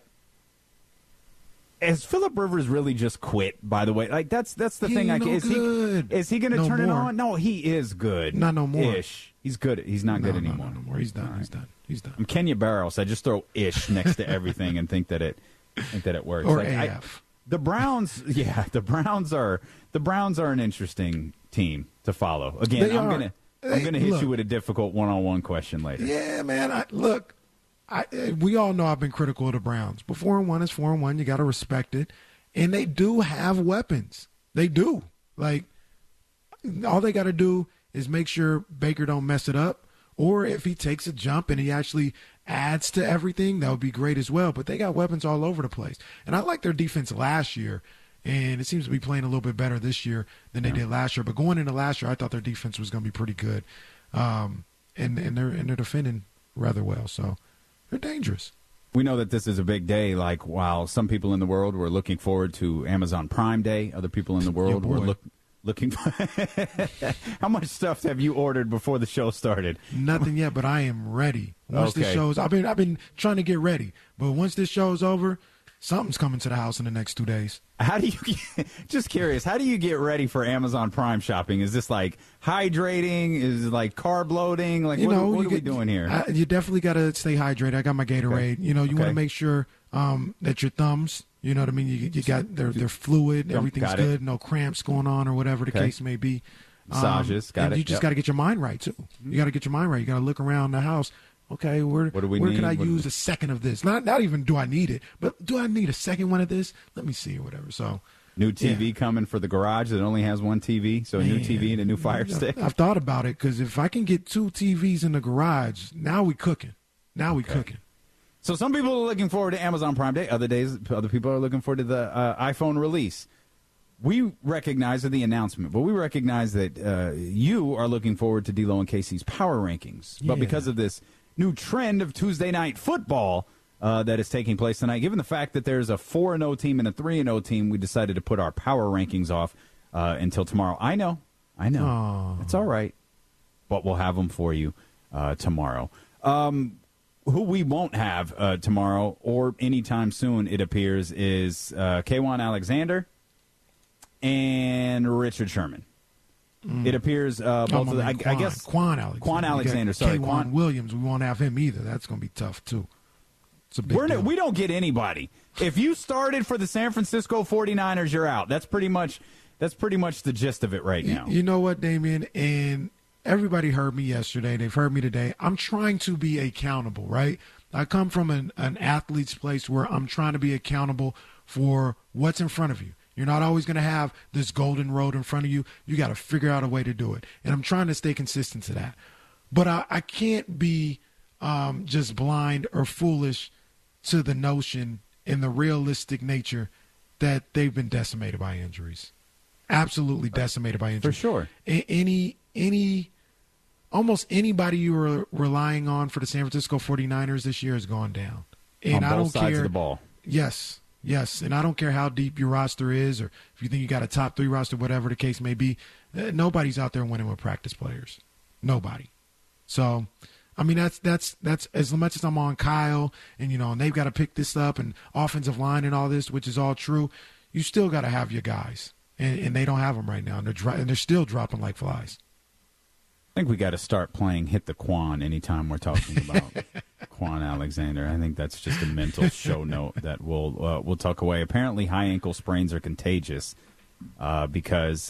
Speaker 8: has Phillip Rivers really just quit? By the way, like that's the thing. Is he going to turn it on? No, he is good.
Speaker 7: Not no more.
Speaker 8: Ish. He's good. He's not good anymore.
Speaker 7: No more. He's done. Right. He's done.
Speaker 8: I'm Kenya Barrows. I just throw ish next to everything and think that it works.
Speaker 7: Or
Speaker 8: like,
Speaker 7: AF.
Speaker 8: The Browns. Yeah, the Browns are an interesting team to follow. Again, I'm gonna hit you with a difficult one-on-one question later.
Speaker 7: Yeah, man. We all know I've been critical of the Browns. But 4-1 is 4-1. You got to respect it. And they do have weapons. They do. Like, all they got to do is make sure Baker don't mess it up. Or if he takes a jump and he actually adds to everything, that would be great as well. But they got weapons all over the place. And I like their defense last year. And it seems to be playing a little bit better this year than they did last year. But going into last year, I thought their defense was going to be pretty good. And they're defending rather well. So they're dangerous.
Speaker 8: We know that this is a big day. Like, while some people in the world were looking forward to Amazon Prime Day, other people in the world were looking for How much stuff have you ordered before the show started?
Speaker 7: Nothing yet, but I am ready. Once this show's, I've been trying to get ready. But once this show's over, something's coming to the house in the next 2 days.
Speaker 8: How do you just curious? How do you get ready for Amazon Prime shopping? Is this like hydrating? Is it like carb loading? Like what are we doing here?
Speaker 7: You definitely got to stay hydrated. I got my Gatorade.
Speaker 8: Okay.
Speaker 7: You want to make sure that your thumbs, you know what I mean. You got they're fluid. Everything's good. No cramps going on or whatever the case may be.
Speaker 8: Massages. Got it.
Speaker 7: You just got to get your mind right too. You got to get your mind right. You got to look around the house. Okay, where can I use a second of this? Not even do I need it, but do I need a second one of this? Let me see or whatever. So
Speaker 8: new TV coming for the garage that only has one TV, so a new TV and a new Fire Stick.
Speaker 7: I've thought about it because if I can get 2 TVs in the garage, now we cooking. Cooking.
Speaker 8: So some people are looking forward to Amazon Prime Day. Other people are looking forward to the iPhone release. We recognize the announcement, but we recognize that you are looking forward to D-Lo and Casey's power rankings. But because of this new trend of Tuesday night football that is taking place tonight, given the fact that there's a 4-0 team and a 3-0 team, we decided to put our power rankings off until tomorrow. I know.
Speaker 7: Aww.
Speaker 8: It's all right, but we'll have them for you tomorrow. Who we won't have tomorrow or anytime soon, it appears, is K'Wan Alexander and Richard Sherman. It appears both of them. I guess
Speaker 7: Quan Alexander.
Speaker 8: Quan Alexander. Sorry,
Speaker 7: Quan Williams. We won't have him either. That's going to be tough too. It's a big deal.
Speaker 8: We don't get anybody. If you started for the San Francisco 49ers, you're out. That's pretty much the gist of it right now.
Speaker 7: You know what, Damien? And everybody heard me yesterday. They've heard me today. I'm trying to be accountable, right? I come from an athlete's place where I'm trying to be accountable for what's in front of you. You're not always going to have this golden road in front of you. You got to figure out a way to do it. And I'm trying to stay consistent to that. But I can't be just blind or foolish to the notion and the realistic nature that they've been decimated by injuries. Absolutely decimated by injuries.
Speaker 8: For sure.
Speaker 7: Almost anybody you were relying on for the San Francisco 49ers this year has gone down. And
Speaker 8: on both sides of the ball.
Speaker 7: Yes, and I don't care how deep your roster is or if you think you got a top 3 roster, whatever the case may be, nobody's out there winning with practice players. Nobody. So, I mean, that's as much as I'm on Kyle and, and they've got to pick this up and offensive line and all this, which is all true, you still got to have your guys. And they don't have them right now, and they're still dropping like flies.
Speaker 8: I think we got to start playing Hit the Quan anytime we're talking about Quan Alexander. I think that's just a mental show note that we'll tuck away. Apparently, high ankle sprains are contagious because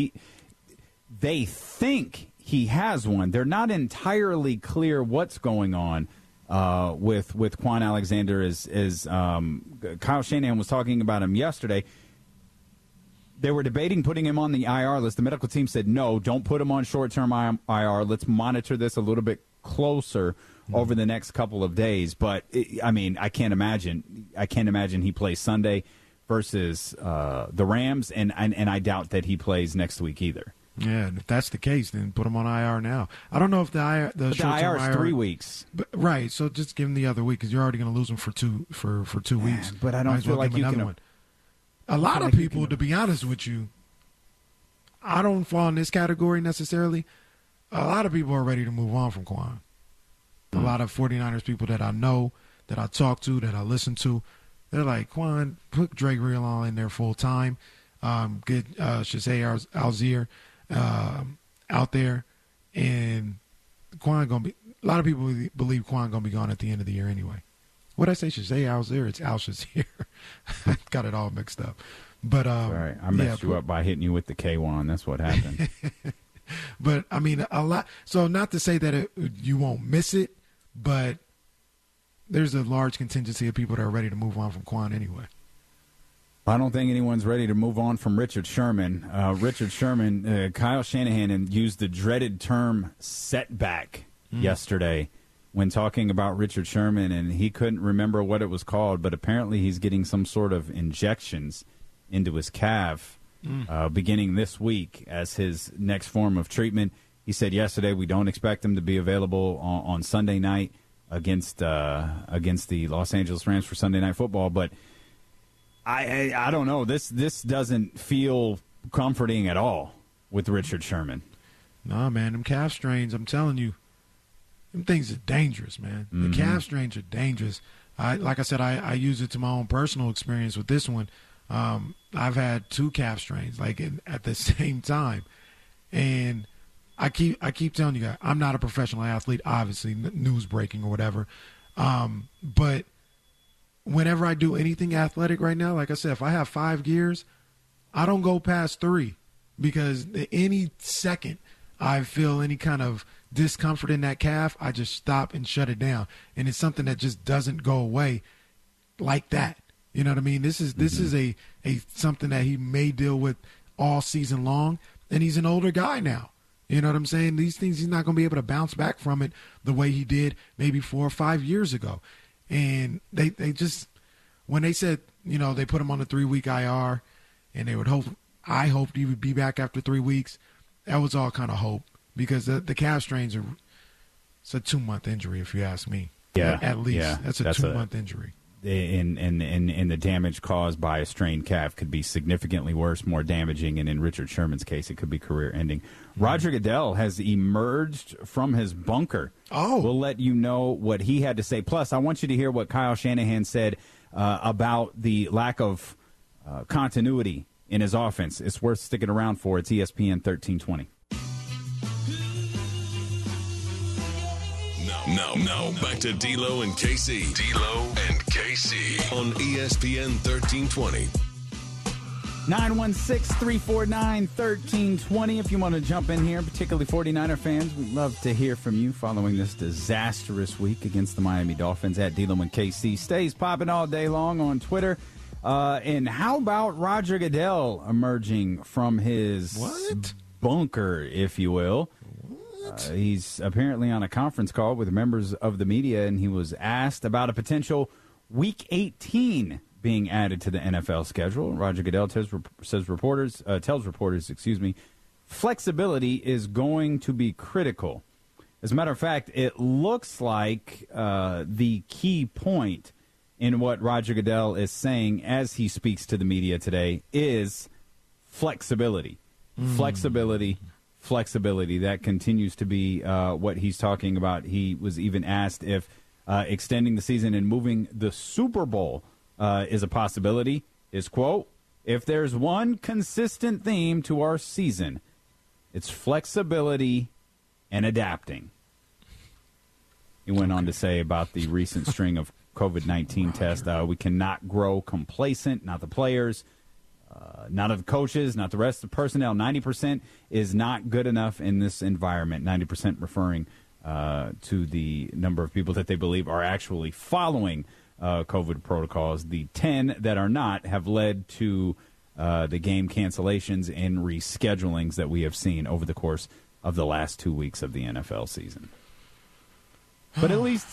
Speaker 8: they think he has one. They're not entirely clear what's going on with Quan Alexander. As Kyle Shanahan was talking about him yesterday. They were debating putting him on the IR list. The medical team said, no, don't put him on short-term IR. Let's monitor this a little bit closer over the next couple of days. But, I can't imagine he plays Sunday versus the Rams, and I doubt that he plays next week either.
Speaker 7: Yeah, and if that's the case, then put him on IR now. I don't know if the IR
Speaker 8: is 3 weeks.
Speaker 7: But, right, so just give him the other week because you're already going to lose him for 2 weeks.
Speaker 8: But I don't feel like you can.
Speaker 7: A lot of people, to be honest with you, I don't fall in this category necessarily. A lot of people are ready to move on from Quan. A lot of 49ers people that I know, that I talk to, that I listen to, they're like, Quan, put Drake Reelon in there full time. Get Shazay Algier out there. And Quan going to be – a lot of people believe Quan going to be gone at the end of the year anyway. What did I say? Shazay Algier? It's Al Shazier. I got it all mixed up. But
Speaker 8: sorry, I messed you up by hitting you with the K1. That's what happened.
Speaker 7: But I mean, a lot. So not to say that you won't miss it, but there's a large contingency of people that are ready to move on from Quan anyway.
Speaker 8: I don't think anyone's ready to move on from Richard Sherman. Richard Sherman, Kyle Shanahan used the dreaded term setback yesterday when talking about Richard Sherman, and he couldn't remember what it was called, but apparently he's getting some sort of injections into his calf beginning this week as his next form of treatment. He said yesterday we don't expect him to be available on Sunday night against the Los Angeles Rams for Sunday Night Football, but I don't know. This doesn't feel comforting at all with Richard Sherman.
Speaker 7: Nah, man, them calf strains, I'm telling you, them things are dangerous, man. The calf strains are dangerous. like I said, I use it to my own personal experience with this one. I've had 2 calf strains at the same time, and I keep telling you guys, I'm not a professional athlete, obviously, news breaking or whatever. But whenever I do anything athletic right now, like I said, if I have 5 gears, I don't go past 3, because any second I feel any kind of discomfort in that calf, I just stop and shut it down. And it's something that just doesn't go away like that. You know what I mean? This is a something that he may deal with all season long, and he's an older guy now. You know what I'm saying? These things, he's not going to be able to bounce back from it the way he did maybe 4 or 5 years ago. And they just, when they said, they put him on a 3-week IR, and I hoped he would be back after 3 weeks. That was all kind of hope, because the calf strains it's a 2-month injury, if you ask me.
Speaker 8: Yeah,
Speaker 7: at least.
Speaker 8: Yeah.
Speaker 7: That's a 2-month injury.
Speaker 8: And the damage caused by a strained calf could be significantly worse, more damaging, and in Richard Sherman's case, it could be career-ending. Roger Goodell has emerged from his bunker.
Speaker 7: Oh.
Speaker 8: We'll let you know what he had to say. Plus, I want you to hear what Kyle Shanahan said about the lack of continuity in his offense. It's worth sticking around for. It's ESPN 1320.
Speaker 4: Now, back to D'Lo and KC. D'Lo and KC on ESPN 1320.
Speaker 8: 916-349-1320 if you want to jump in here, particularly 49er fans. We'd love to hear from you following this disastrous week against the Miami Dolphins. At D'Lo and KC stays popping all day long on Twitter. And how about Roger Goodell emerging from his bunker, if you will? He's apparently on a conference call with members of the media, and he was asked about a potential Week 18 being added to the NFL schedule. Roger Goodell tells reporters, flexibility is going to be critical. As a matter of fact, it looks like the key point in what Roger Goodell is saying as he speaks to the media today is flexibility. Flexibility. That continues to be what he's talking about. He was even asked if extending the season and moving the Super Bowl is a possibility. His quote, "If there's one consistent theme to our season, it's flexibility and adapting." He went on to say about the recent string of COVID-19 tests, we cannot grow complacent, not the players, not the coaches, not the rest of the personnel. 90% is not good enough in this environment. 90% referring to the number of people that they believe are actually following COVID protocols. The 10 that are not have led to the game cancellations and reschedulings that we have seen over the course of the last 2 weeks of the NFL season. But at least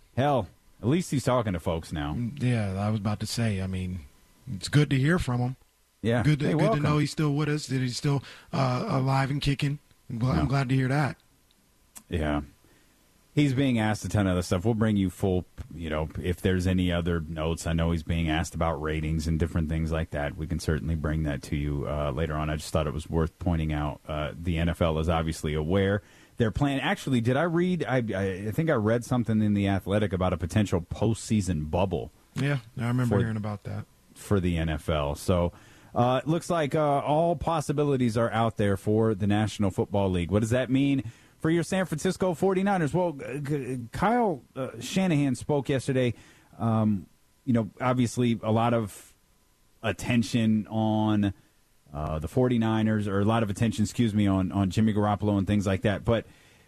Speaker 8: he's talking to folks now.
Speaker 7: Yeah, I was about to say, it's good to hear from him.
Speaker 8: Yeah,
Speaker 7: good to know he's still with us, that he's still alive and kicking. I'm glad to hear that.
Speaker 8: Yeah. He's being asked a ton of other stuff. We'll bring you full, if there's any other notes. I know he's being asked about ratings and different things like that. We can certainly bring that to you later on. I just thought it was worth pointing out. The NFL is obviously aware. They're planning. Actually, did I read? I think I read something in The Athletic about a potential postseason bubble.
Speaker 7: Yeah, I remember hearing about that.
Speaker 8: For the NFL. So it looks like all possibilities are out there for the National Football League. What does that mean for your San Francisco 49ers? Well, Kyle Shanahan spoke yesterday. Obviously a lot of attention on the 49ers, or a lot of attention, on Jimmy Garoppolo and things like that. But,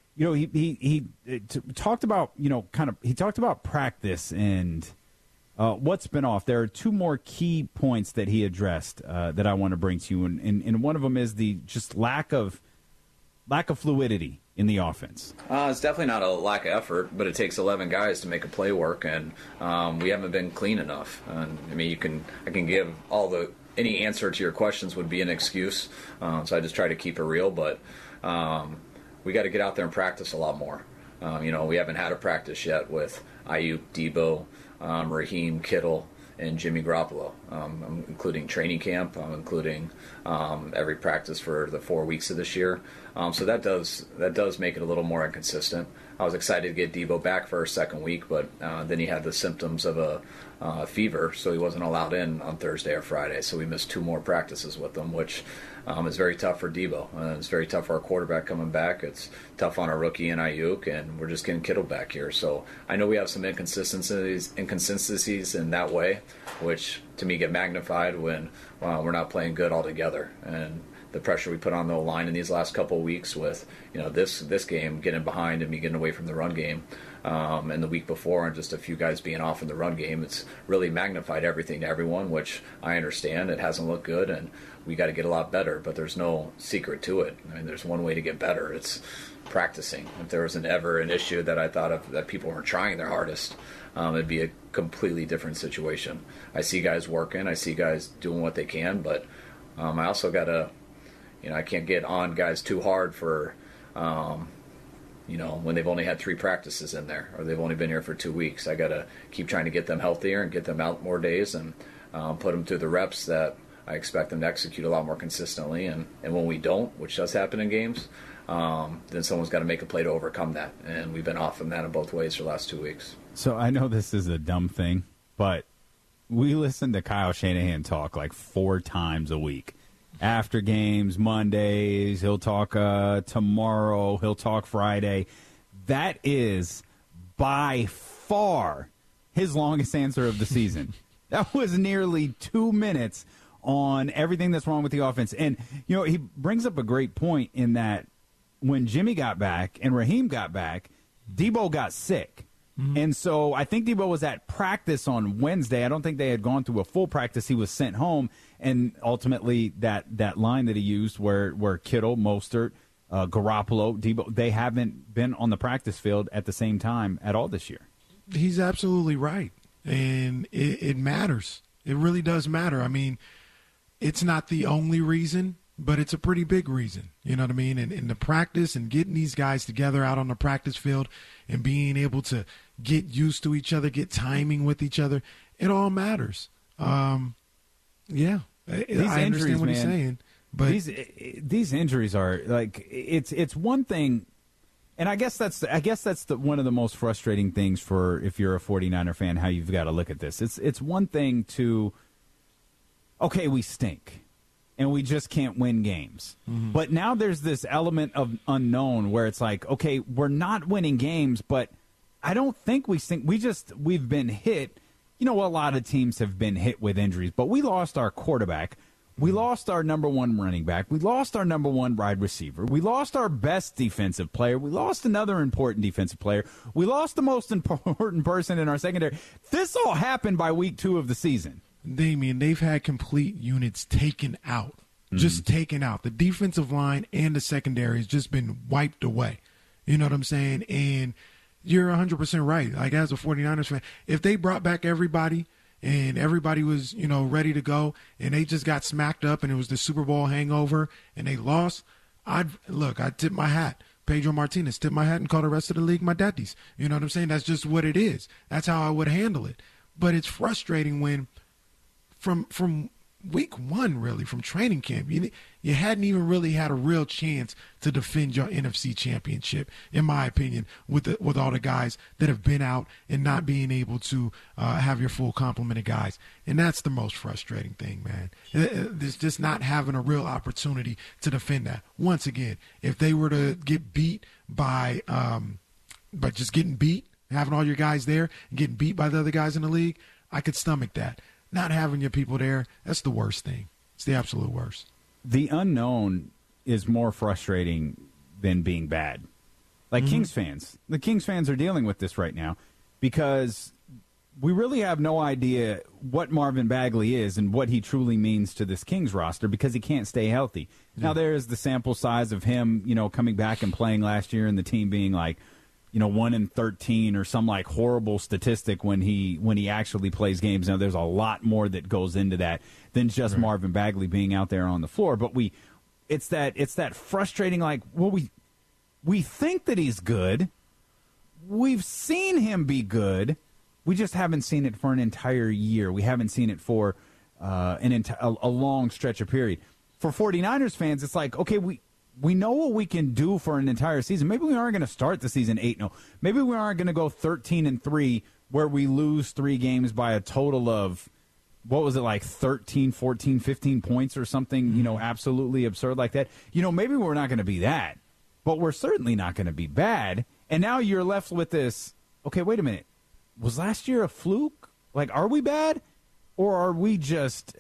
Speaker 8: he talked about, he talked about practice and what's been off. There are 2 more key points that he addressed that I want to bring to you. And one of them is the just lack of fluidity in the offense.
Speaker 9: It's definitely not a lack of effort, but it takes 11 guys to make a play work, and we haven't been clean enough. And I can give any answer to your questions would be an excuse. So I just try to keep it real, but we got to get out there and practice a lot more. We haven't had a practice yet with Ayuk, Debo, Raheem, Kittle, and Jimmy Garoppolo. I'm including training camp. I'm including every practice for the 4 weeks of this year. So that does make it a little more inconsistent. I was excited to get Debo back for a second week, but then he had the symptoms of a fever, so he wasn't allowed in on Thursday or Friday. So we missed 2 more practices with him, which is very tough for Debo. It's very tough for our quarterback coming back. It's tough on our rookie in Ayuk, and we're just getting Kittle back here. So I know we have some inconsistencies in that way, which to me get magnified when we're not playing good altogether. And the pressure we put on the line in these last couple of weeks with, this game getting behind and me getting away from the run game, and the week before and just a few guys being off in the run game, it's really magnified everything to everyone, which I understand. It hasn't looked good, and we got to get a lot better, but there's no secret to it. I mean, there's one way to get better. It's practicing. If there was ever an issue that I thought of that people weren't trying their hardest, it'd be a completely different situation. I see guys working. I see guys doing what they can, but I also got to, I can't get on guys too hard for, when they've only had 3 practices in there or they've only been here for 2 weeks. I got to keep trying to get them healthier and get them out more days and put them through the reps that I expect them to execute a lot more consistently. And when we don't, which does happen in games, then someone's got to make a play to overcome that. And we've been off from that in both ways for the last 2 weeks.
Speaker 8: So I know this is a dumb thing, but we listen to Kyle Shanahan talk like 4 times a week. After games, Mondays, he'll talk tomorrow, he'll talk Friday. That is by far his longest answer of the season. That was nearly 2 minutes on everything that's wrong with the offense. And, he brings up a great point in that when Jimmy got back and Raheem got back, Debo got sick. Mm-hmm. And so I think Debo was at practice on Wednesday. I don't think they had gone through a full practice. He was sent home. And ultimately that line that he used where Kittle, Mostert, Garoppolo, Debo, they haven't been on the practice field at the same time at all this year. He's
Speaker 7: absolutely right. And it matters. It really does matter. I mean, it's not the only reason, but it's a pretty big reason. You know what I mean? And the practice and getting these guys together out on the practice field and being able to get used to each other, get timing with each other, it all matters. Yeah, I understand what he's saying. But
Speaker 8: these injuries are like it's one thing, and I guess that's one of the most frustrating things for if you're a 49er fan, how you've got to look at this. It's one thing to, okay, we stink and we just can't win games. Mm-hmm. But now there's this element of unknown where it's like, okay, we're not winning games, but I don't think we stink. We've been hit. A lot of teams have been hit with injuries, but we lost our quarterback. We lost our number 1 running back. We lost our number 1 wide receiver. We lost our best defensive player. We lost another important defensive player. We lost the most important person in our secondary. This all happened by week 2 of the season.
Speaker 7: Damian, they've had complete units taken out, just taken out. The defensive line and the secondary has just been wiped away. You know what I'm saying? And you're 100% right. Like, as a 49ers fan, if they brought back everybody and everybody was, ready to go and they just got smacked up and it was the Super Bowl hangover and they lost, I'd tip my hat. Pedro Martinez, tip my hat and call the rest of the league my daddies. You know what I'm saying? That's just what it is. That's how I would handle it. But it's frustrating when from week 1, really, from training camp, you hadn't even really had a real chance to defend your NFC championship, in my opinion, with all the guys that have been out and not being able to have your full complement of guys. And that's the most frustrating thing, man. There's just not having a real opportunity to defend that. Once again, if they were to get beat by just getting beat, having all your guys there and getting beat by the other guys in the league, I could stomach that. Not having your people there, that's the worst thing. It's the absolute worst.
Speaker 8: The unknown is more frustrating than being bad. Like Kings fans. The Kings fans are dealing with this right now because we really have no idea what Marvin Bagley is and what he truly means to this Kings roster because he can't stay healthy. Yeah. Now, there is the sample size of him, coming back and playing last year and the team being like, 1-13 or some like horrible statistic when he actually plays games. Now, there's a lot more that goes into that than just Marvin Bagley being out there on the floor. But it's that frustrating, like, well, we think that he's good. We've seen him be good. We just haven't seen it for an entire year. We haven't seen it for a long stretch of period. For 49ers fans, it's like, okay, we know what we can do for an entire season. Maybe we aren't going to start the season 8-0. Maybe we aren't going to go 13-3 where we lose 3 games by a total of, what was it, like 13, 14, 15 points or something, absolutely absurd like that. Maybe we're not going to be that, but we're certainly not going to be bad. And now you're left with this, okay, wait a minute. Was last year a fluke? Like, are we bad? Or have we just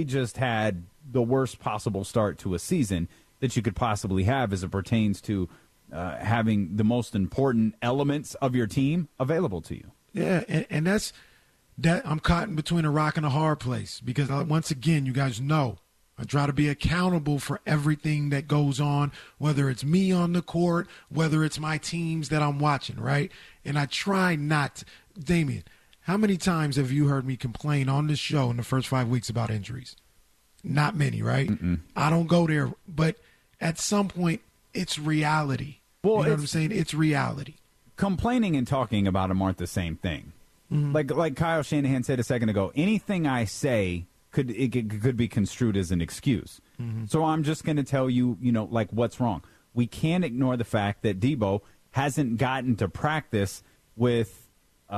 Speaker 8: had the worst possible start to a season that you could possibly have as it pertains to having the most important elements of your team available to you?
Speaker 7: Yeah, and that's that. I'm caught in between a rock and a hard place because, once again, you guys know I try to be accountable for everything that goes on, whether it's me on the court, whether it's my teams that I'm watching, right? And I try not – Damian, how many times have you heard me complain on this show in the first 5 weeks about injuries? Not many, right?
Speaker 8: Mm-mm.
Speaker 7: I don't go there, but at some point, it's reality.
Speaker 8: Well,
Speaker 7: you know what I'm saying? It's reality.
Speaker 8: Complaining and talking about them aren't the same thing. Mm-hmm. Like Kyle Shanahan said a second ago, anything I say could be construed as an excuse. Mm-hmm. So I'm just going to tell you, what's wrong. We can't ignore the fact that Debo hasn't gotten to practice with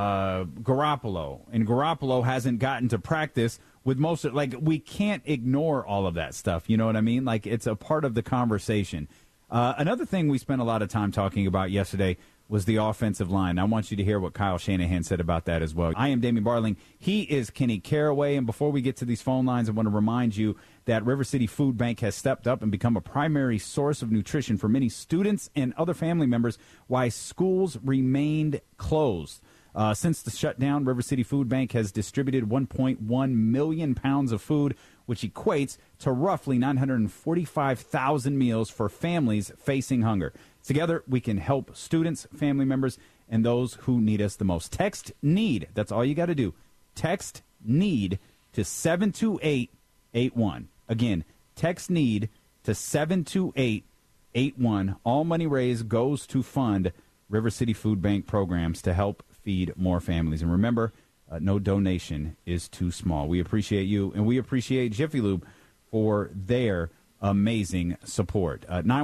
Speaker 8: Garoppolo, and Garoppolo hasn't gotten to practice with most of, we can't ignore all of that stuff. You know what I mean? Like, it's a part of the conversation. Another thing we spent a lot of time talking about yesterday was the offensive line. I want you to hear what Kyle Shanahan said about that as well. I am Damian Barling. He is Kenny Caraway. And before we get to these phone lines, I want to remind you that River City Food Bank has stepped up and become a primary source of nutrition for many students and other family members while schools remained closed. Since the shutdown, River City Food Bank has distributed 1.1 million pounds of food, which equates to roughly 945,000 meals for families facing hunger. Together, we can help students, family members, and those who need us the most. Text NEED. That's all you got to do. Text NEED to 72881. Again, text NEED to 72881. All money raised goes to fund River City Food Bank programs to help feed more families. And remember, no donation is too small. We appreciate you, and we appreciate Jiffy Lube for their amazing support.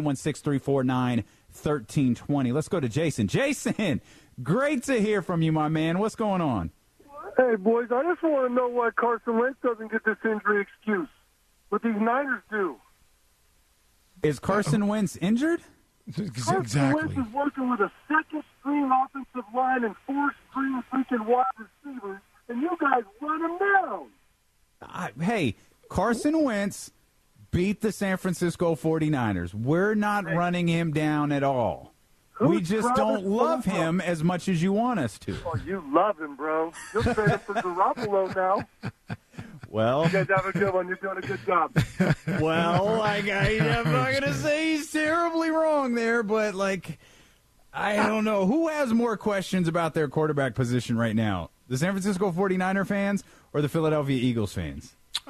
Speaker 8: 916-349-1320. Let's go to Jason. Jason, great to hear from you, my man. What's going on?
Speaker 11: Hey, boys, I just want to know why Carson Wentz doesn't get this injury excuse, but these Niners do.
Speaker 8: Is Carson Wentz injured?
Speaker 11: Carson Wentz is working with a second-string offensive line and four-string freaking wide receivers, and you guys run him down.
Speaker 8: Hey, Carson Wentz beat the San Francisco 49ers. We're not running him down at all. We just don't love him as much as you want us to.
Speaker 11: Oh, you love him, bro. You'll trade him for Garoppolo now.
Speaker 8: Well,
Speaker 11: you guys have a good one. You're doing a good job.
Speaker 8: Well, I'm not going to say he's terribly wrong there, but, I don't know. Who has more questions about their quarterback position right now? The San Francisco 49er fans or the Philadelphia Eagles fans?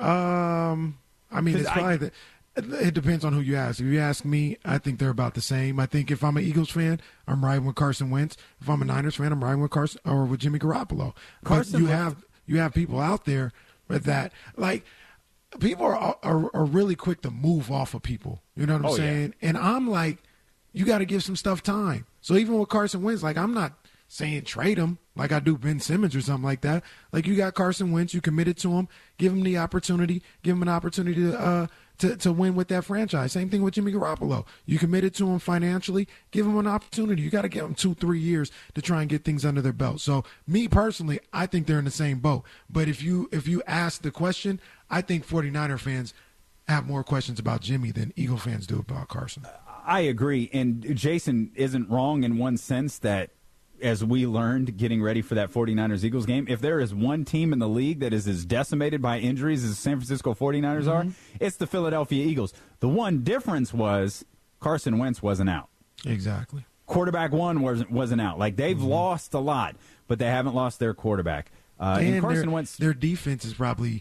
Speaker 7: It's probably it depends on who you ask. If you ask me, I think they're about the same. I think if I'm an Eagles fan, I'm riding with Carson Wentz. If I'm a Niners fan, I'm riding with Carson or with Jimmy Garoppolo. But you have people out there that people are really quick to move off of people. You know what I'm saying? Yeah. And I'm like, you got to give some stuff time. So even with Carson Wentz, I'm not saying trade him like I do Ben Simmons or something like that. You got Carson Wentz, you committed to him, give him the opportunity, give him an opportunity to win with that franchise. Same thing with Jimmy Garoppolo. You committed to him financially, give him an opportunity. You got to give him 2-3 years to try and get things under their belt. So me personally, I think they're in the same boat. But if you ask the question, I think 49er fans have more questions about Jimmy than Eagle fans do about Carson.
Speaker 8: I agree. And Jason isn't wrong in one sense that, as we learned getting ready for that 49ers-Eagles game, if there is one team in the league that is as decimated by injuries as the San Francisco 49ers are, it's the Philadelphia Eagles. The one difference was Carson Wentz wasn't out.
Speaker 7: Exactly.
Speaker 8: Quarterback one wasn't out. They've lost a lot, but they haven't lost their quarterback. And Carson Wentz,
Speaker 7: their defense is probably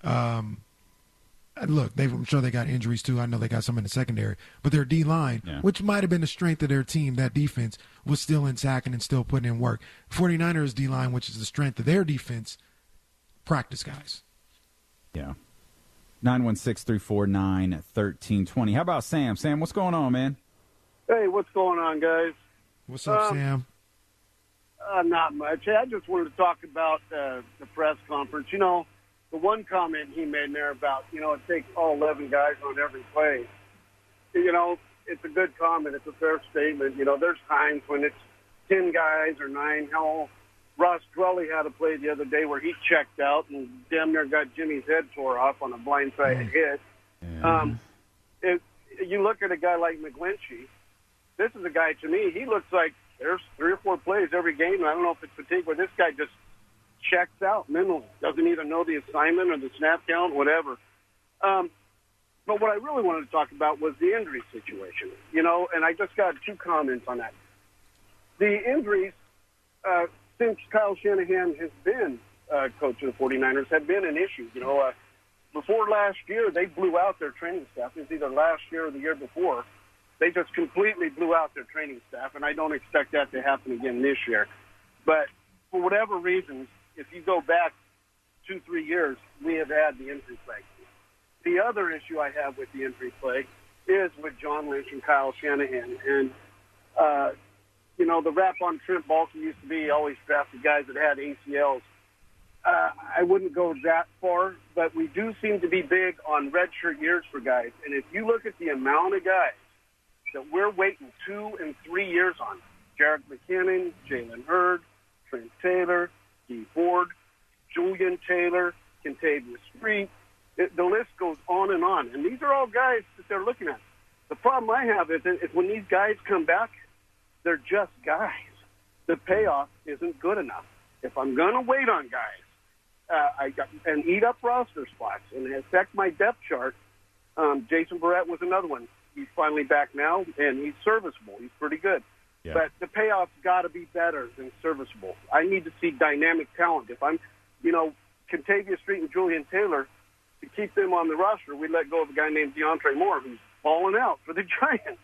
Speaker 7: look, I'm sure they got injuries too. I know they got some in the secondary. But their D-line, which might have been the strength of their team, that defense, was still intact and still putting in work. 49ers D-line, which is the strength of their defense, practice guys.
Speaker 8: Yeah. 916-349-1320. How about Sam? Sam, what's going on, man?
Speaker 11: Hey, what's going on, guys?
Speaker 7: What's up, Sam?
Speaker 11: Not much. Hey, I just wanted to talk about the press conference. You know, the one comment he made there about, you know, it takes all 11 guys on every play. You know, it's a good comment. It's a fair statement. You know, there's times when it's 10 guys or 9. Hell, Ross Dwelly had a play the other day where he checked out and damn near got Jimmy's head tore off on a blindside hit.
Speaker 8: Yeah.
Speaker 11: If you look at a guy like McGlinchey, this is a guy, to me, he looks like there's 3 or 4 plays every game, and I don't know if it's fatigue, but this guy just checks out mentally, doesn't even know the assignment or the snap count, whatever. But what I really wanted to talk about was the injury situation, you know, and I just got 2 comments on that. The injuries, since Kyle Shanahan has been coach of the 49ers, have been an issue. You know, before last year, they blew out their training staff. It was either last year or the year before. They just completely blew out their training staff, and I don't expect that to happen again this year. But for whatever reasons, if you go back 2-3 years, we have had the injury plague. The other issue I have with the injury plague is with John Lynch and Kyle Shanahan. And, you know, the rap on Trent Baalke used to be always drafted guys that had ACLs. I wouldn't go that far, but we do seem to be big on redshirt years for guys. And if you look at the amount of guys that we're waiting 2 and 3 years on, Jerick McKinnon, Jalen Hurd, Trent Taylor, Dee Ford, Julian Taylor, Kentavious Street, the list goes on. And these are all guys that they're looking at. The problem I have is when these guys come back, they're just guys. The payoff isn't good enough. If I'm going to wait on guys and eat up roster spots and affect my depth chart, Jason Barrett was another one. He's finally back now, and he's serviceable. He's pretty good.
Speaker 8: Yeah.
Speaker 11: But the payoff's got to be better than serviceable. I need to see dynamic talent. If I'm, you know, Kentavious Street and Julian Taylor, to keep them on the roster, we let go of a guy named DeAndre Moore, who's balling out for the Giants.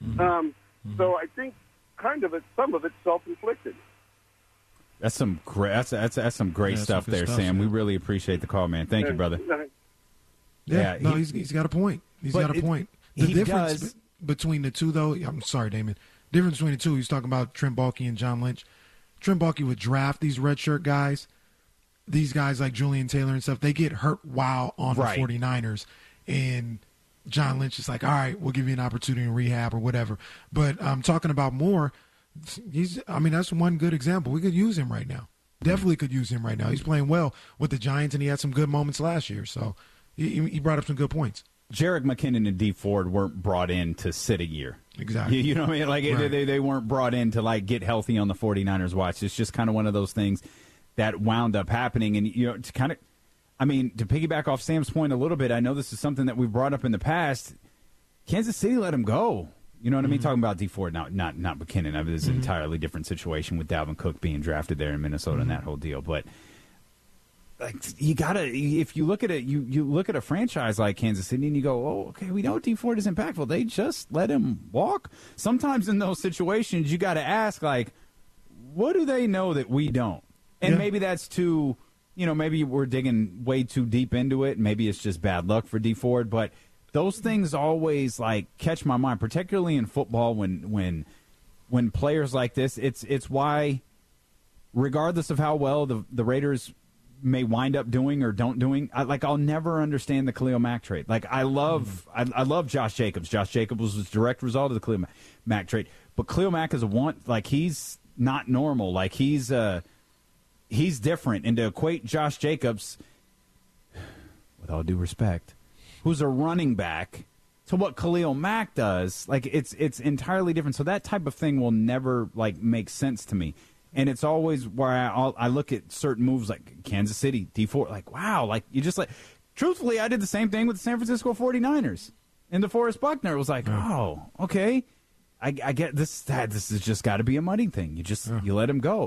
Speaker 11: So I think some of it's self-inflicted.
Speaker 8: That's some great. That's some great stuff there, Sam. We really appreciate the call, man. Thank you, brother.
Speaker 7: Yeah, he's got a point. He's got a point. The difference between the two, though, I'm sorry, Damon. Difference between the two, he's talking about Trent Baalke and John Lynch. Trent Baalke would draft these redshirt guys. These guys like Julian Taylor and stuff, they get hurt while on the 49ers. And John Lynch is like, all right, we'll give you an opportunity in rehab or whatever. But I'm talking about Moore. That's one good example. We could use him right now. Definitely could use him right now. He's playing well with the Giants, and he had some good moments last year. So he brought up some good points.
Speaker 8: Jerick McKinnon and Dee Ford weren't brought in to sit a year.
Speaker 7: Exactly.
Speaker 8: You know what I mean? Like they weren't brought in to like get healthy on the 49ers watch. It's just kind of one of those things that wound up happening. And, you know, to kind of, I mean, to piggyback off Sam's point a little bit, I know this is something that we've brought up in the past. Kansas City let him go. You know what I mean? Talking about Dee Ford, not McKinnon. I mean, it's an entirely different situation with Dalvin Cook being drafted there in Minnesota and that whole deal. But like, you gotta, if you look at it, you look at a franchise like Kansas City and you go, oh, okay, we know Dee Ford is impactful. They just let him walk. Sometimes in those situations, you got to ask, like, what do they know that we don't? And maybe that's too, you know, maybe we're digging way too deep into it. Maybe it's just bad luck for Dee Ford. But those things always, like, catch my mind, particularly in football when players like this, it's why, regardless of how well the Raiders may wind up doing or don't doing, I'll never understand the Khalil Mack trade. Like, I love Josh Jacobs. Josh Jacobs was a direct result of the Khalil Mack trade. But Khalil Mack is he's not normal. Like, he's different. And to equate Josh Jacobs, with all due respect, who's a running back, to what Khalil Mack does, like, it's entirely different. So that type of thing will never, like, make sense to me. And it's always where I look at certain moves like Kansas City, Dee Ford, like, wow, like, you just, like, truthfully, I did the same thing with the San Francisco 49ers and DeForest Buckner. It was like, oh, okay, I get this. This has just got to be a money thing. You let him go.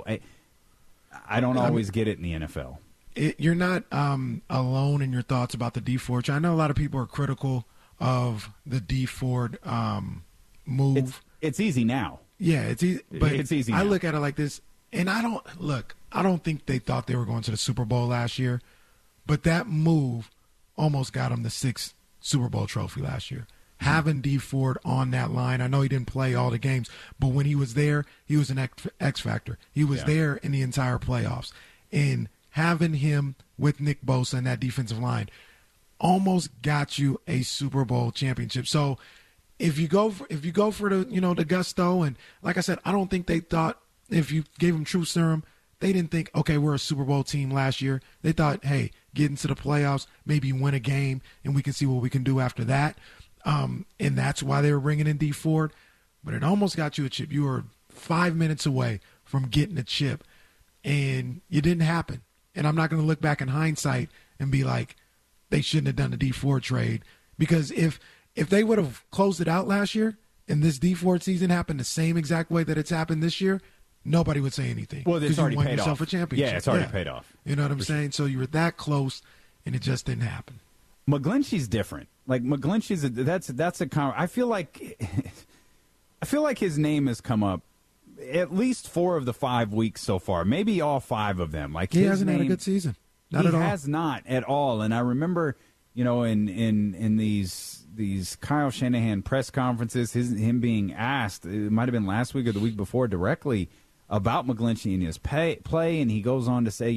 Speaker 8: I don't always get it in the NFL.
Speaker 7: You're not alone in your thoughts about the Dee Ford. I know a lot of people are critical of the Dee Ford move.
Speaker 8: It's easy now.
Speaker 7: Yeah, it's easy. But
Speaker 8: it's easy now.
Speaker 7: I look at it like this, and I don't think they thought they were going to the Super Bowl last year, but that move almost got him the 6th Super Bowl trophy last year. Having Dee Ford on that line, I know he didn't play all the games, but when he was there, he was an X factor. He was there in the entire playoffs. And having him with Nick Bosa and that defensive line almost got you a Super Bowl championship. So if you go for the gusto, and like I said, I don't think they thought if you gave them true serum, they didn't think, okay, we're a Super Bowl team last year. They thought, hey, get into the playoffs, maybe win a game, and we can see what we can do after that. And that's why they were bringing in Dee Ford. But it almost got you a chip. You were 5 minutes away from getting a chip, and it didn't happen. And I'm not going to look back in hindsight and be like, they shouldn't have done the Dee Ford trade. Because if they would have closed it out last year and this Dee Ford season happened the same exact way that it's happened this year, nobody would say anything.
Speaker 8: Well, it's already paid off.
Speaker 7: A championship.
Speaker 8: Yeah, it's already paid off.
Speaker 7: You know what I'm saying? So you were that close, and it just didn't happen.
Speaker 8: McGlinchey's different. Like McGlinchey's, that's a. I feel like his name has come up at least 4 of the 5 weeks so far, maybe all 5 of them. Like
Speaker 7: he hasn't had a good season. Not at all.
Speaker 8: He has not at all. And I remember, in these Kyle Shanahan press conferences, him being asked, it might have been last week or the week before, directly about McGlinchey and his play, and he goes on to say,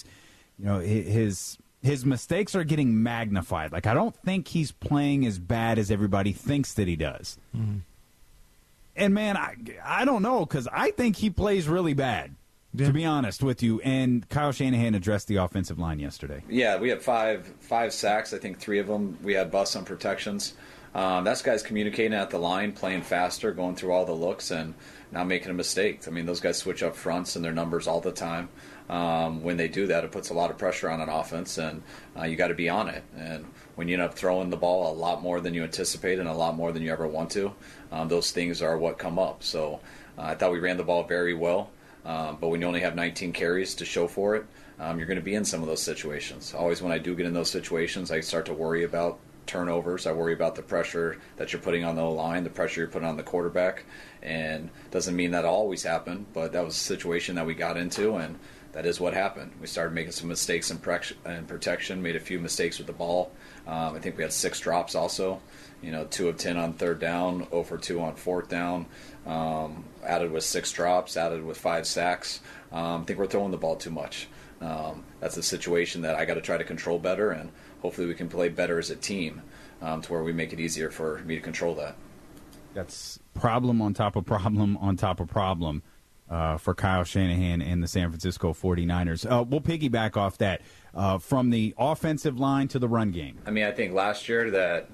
Speaker 8: his mistakes are getting magnified. Like, I don't think he's playing as bad as everybody thinks that he does. Mm-hmm. And man, I don't know, because I think he plays really bad. Yeah. To be honest with you, and Kyle Shanahan addressed the offensive line yesterday.
Speaker 9: Yeah, we had five sacks. I think 3 of them we had busts on protections. That's guys communicating at the line, playing faster, going through all the looks, and not making a mistake. I mean, those guys switch up fronts and their numbers all the time. When they do that, it puts a lot of pressure on an offense, and you got to be on it. And when you end up throwing the ball a lot more than you anticipate and a lot more than you ever want to, those things are what come up. So I thought we ran the ball very well. But when you only have 19 carries to show for it, you're going to be in some of those situations. Always when I do get in those situations, I start to worry about turnovers. I worry about the pressure that you're putting on the line, the pressure you're putting on the quarterback. And doesn't mean that always happened, but that was a situation that we got into, and that is what happened. We started making some mistakes in protection, made a few mistakes with the ball. I think we had 6 drops also. 2 of 10 on 3rd down, 0 for 2 on 4th down. Added with 6 drops, added with 5 sacks. I think we're throwing the ball too much. That's a situation that I got to try to control better, and hopefully we can play better as a team to where we make it easier for me to control that.
Speaker 8: That's problem on top of problem on top of problem for Kyle Shanahan and the San Francisco 49ers. We'll piggyback off that from the offensive line to the run game.
Speaker 9: I mean, I think last year that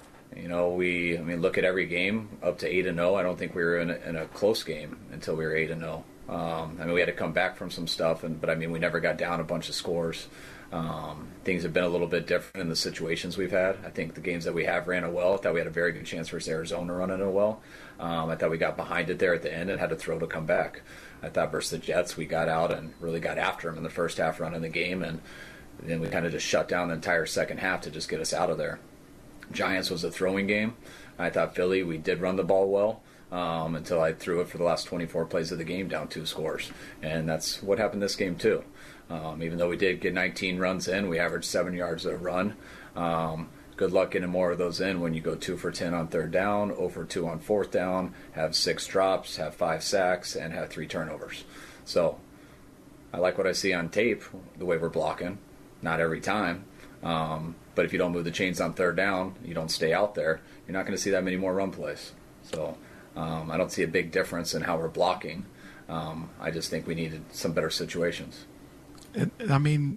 Speaker 9: look at every game up to 8-0. I don't think we were in a close game until we were 8-0. We had to come back from some stuff, but we never got down a bunch of scores. Things have been a little bit different in the situations we've had. I think the games that we have ran it well. I thought we had a very good chance versus Arizona running it well. I thought we got behind it there at the end and had to throw to come back. I thought versus the Jets we got out and really got after them in the first half running the game, and then we kind of just shut down the entire second half to just get us out of there. Giants was a throwing game. I thought Philly, we did run the ball well until I threw it for the last 24 plays of the game down 2 scores. And that's what happened this game too. Even though we did get 19 runs in, we averaged 7 yards a run. Good luck getting more of those in when you go 2 for 10 on 3rd down, 0 for 2 on 4th down, have 6 drops, have 5 sacks, and have 3 turnovers. So I like what I see on tape, the way we're blocking. Not every time. But if you don't move the chains on 3rd down, you don't stay out there, you're not going to see that many more run plays. So I don't see a big difference in how we're blocking. I just think we needed some better situations.
Speaker 7: Me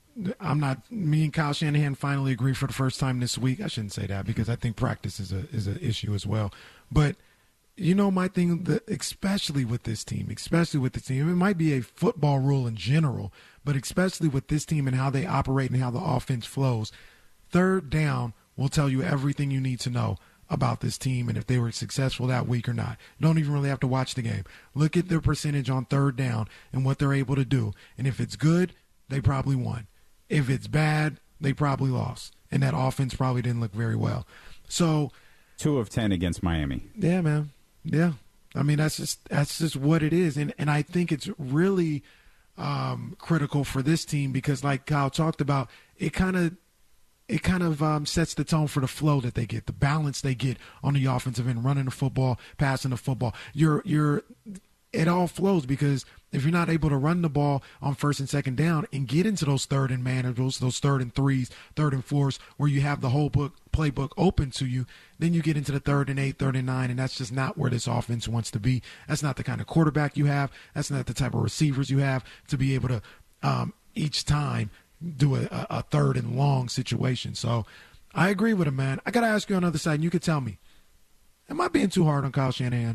Speaker 7: and Kyle Shanahan finally agree for the first time this week. I shouldn't say that because I think practice is an issue as well. But my thing, especially with this team, it might be a football rule in general, but especially with this team and how they operate and how the offense flows, 3rd down will tell you everything you need to know about this team and if they were successful that week or not. You don't even really have to watch the game. Look at their percentage on 3rd down and what they're able to do. And if it's good, they probably won. If it's bad, they probably lost. And that offense probably didn't look very well. So
Speaker 8: 2 of 10 against Miami.
Speaker 7: Yeah, man. Yeah. That's just what it is. And I think it's really critical for this team because like Kyle talked about, it it kind of sets the tone for the flow that they get, the balance they get on the offensive end, running the football, passing the football. It all flows because if you're not able to run the ball on first and second down and get into those third and manageables, those third and threes, third and fours, where you have the whole playbook open to you, then you get into the third and 8, third and 9, and that's just not where this offense wants to be. That's not the kind of quarterback you have. That's not the type of receivers you have to be able to each time do a third and long situation. So I agree with him, man. I got to ask you on the other side, and you could tell me, am I being too hard on Kyle Shanahan?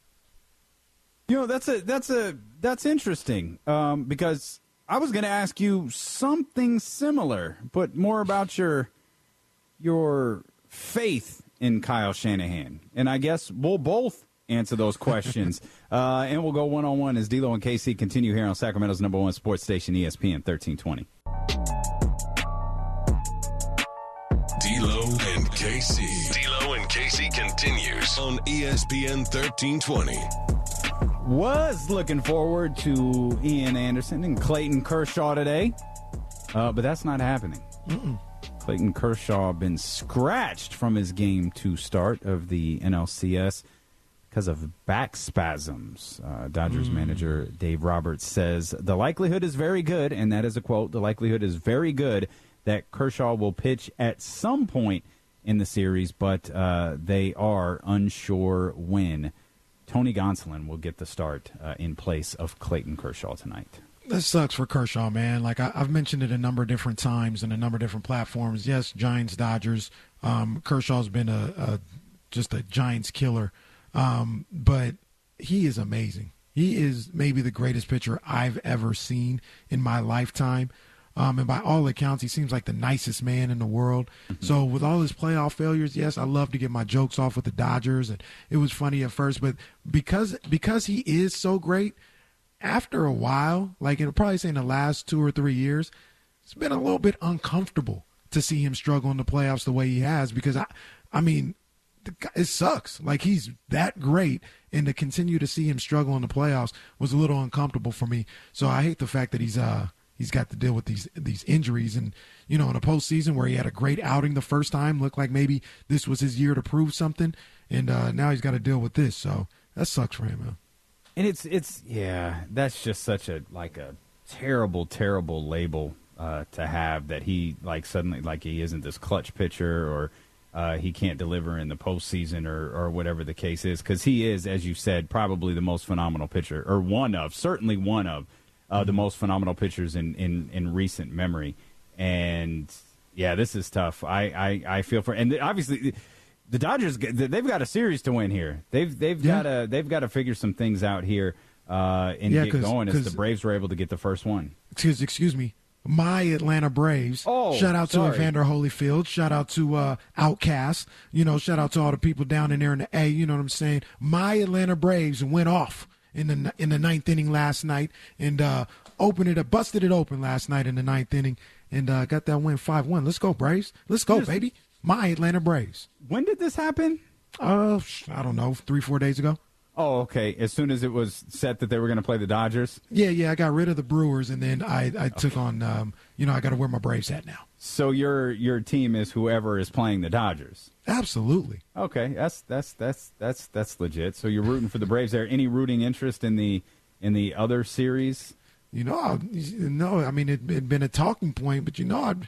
Speaker 8: That's interesting because I was going to ask you something similar, but more about your faith in Kyle Shanahan. And I guess we'll both answer those questions. And we'll go one-on-one as D'Lo and KC continue here on Sacramento's #1 sports station, ESPN 1320.
Speaker 4: D'Lo and KC. D'Lo and KC continues on ESPN 1320.
Speaker 8: Was looking forward to Ian Anderson and Clayton Kershaw today, but that's not happening. Clayton Kershaw been scratched from his Game 2 start of the NLCS because of back spasms. Dodgers manager Dave Roberts says the likelihood is very good, and that is a quote, the likelihood is very good that Kershaw will pitch at some point in the series, but they are unsure when. Tony Gonsolin will get the start in place of Clayton Kershaw tonight.
Speaker 7: That sucks for Kershaw, man. Like I've mentioned it a number of different times and a number of different platforms. Yes, Giants, Dodgers. Kershaw's been just a Giants killer, but he is amazing. He is maybe the greatest pitcher I've ever seen in my lifetime. And by all accounts, he seems like the nicest man in the world. So with all his playoff failures, yes, I love to get my jokes off with the Dodgers, and it was funny at first. But because he is so great, after a while, like it'll probably say in the last 2 or 3 years, it's been a little bit uncomfortable to see him struggle in the playoffs the way he has. Because I mean, it sucks. Like he's that great, and to continue to see him struggle in the playoffs was a little uncomfortable for me. So I hate the fact that he's got to deal with these injuries. And, you know, in a postseason where he had a great outing the first time, looked like maybe this was his year to prove something, and now he's got to deal with this. So that sucks for him, man.
Speaker 8: And it's that's just such a terrible, terrible label to have, that he suddenly he isn't this clutch pitcher, or he can't deliver in the postseason, or whatever the case is, because he is, as you said, probably the most phenomenal pitcher, or certainly one of the most phenomenal pitchers in recent memory. And yeah, this is tough. I feel for, and obviously the Dodgers, they've got a series to win here. They've got to figure some things out here and get going, as the Braves were able to get the first one.
Speaker 7: Excuse me. My Atlanta Braves. Shout out to Evander Holyfield. Shout out to Outcast. You know, shout out to all the people down in there in the A. You know what I'm saying? My Atlanta Braves went off in the ninth inning last night, and busted it open last night in the ninth inning, and got that win 5-1. Let's go, Braves. Let's go, baby. My Atlanta Braves.
Speaker 8: When did this happen?
Speaker 7: I don't know, 3-4 days ago.
Speaker 8: Oh, okay. As soon as it was set that they were going to play the Dodgers?
Speaker 7: Yeah. I got rid of the Brewers, and then I took on, I got to wear my Braves hat now.
Speaker 8: So your team is whoever is playing the Dodgers?
Speaker 7: Absolutely.
Speaker 8: Okay, that's legit. So you're rooting for the Braves there. Any rooting interest in the other series?
Speaker 7: No, I mean, it'd been a talking point, but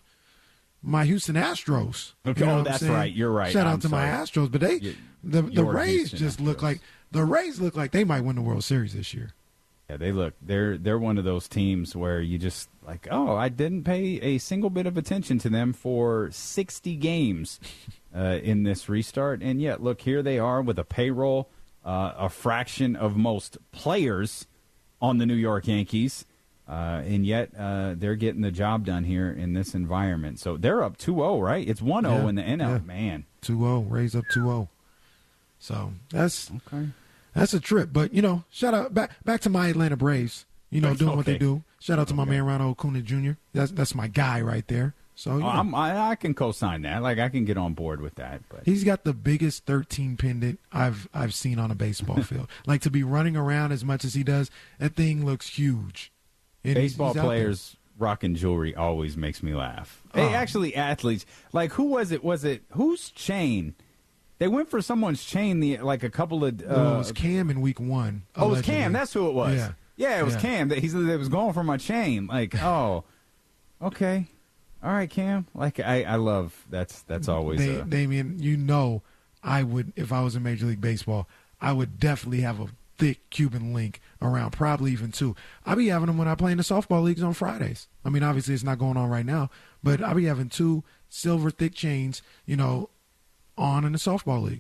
Speaker 7: my Houston Astros.
Speaker 8: Okay, that's right. You're right.
Speaker 7: Shout out to my Astros, but the Rays just look like they might win the World Series this year.
Speaker 8: Yeah, they're one of those teams where you just I didn't pay a single bit of attention to them for 60 games in this restart, and yet look, here they are with a payroll a fraction of most players on the New York Yankees. And yet they're getting the job done here in this environment. So they're up 2-0, right? It's 1-0 in the NL.
Speaker 7: Yeah.
Speaker 8: Man.
Speaker 7: 2-0, Rays up 2-0. So that's a trip. But, shout out back to my Atlanta Braves, doing what they do. Shout out to my man Ronald Acuna Jr. That's my guy right there. So
Speaker 8: I can co-sign that. I can get on board with that. But
Speaker 7: he's got the biggest 13 pendant I've seen on a baseball field. To be running around as much as he does, that thing looks huge.
Speaker 8: Baseball players rocking jewelry always makes me laugh. Hey, actually, athletes, like, who was it? Whose chain? They went for someone's chain, a couple of...
Speaker 7: it was Cam in week 1.
Speaker 8: Oh, it was Cam. That's who it was.
Speaker 7: Yeah,
Speaker 8: it was Cam. That was going for my chain. Like, oh, okay. All right, Cam. Like, I love, that's always...
Speaker 7: Damien, I would, if I was in Major League Baseball, I would definitely have a thick Cuban link around, probably even 2. I'll be having them when I play in the softball leagues on Fridays. I mean, obviously it's not going on right now, but I'll be having 2 silver thick chains, on in the softball league.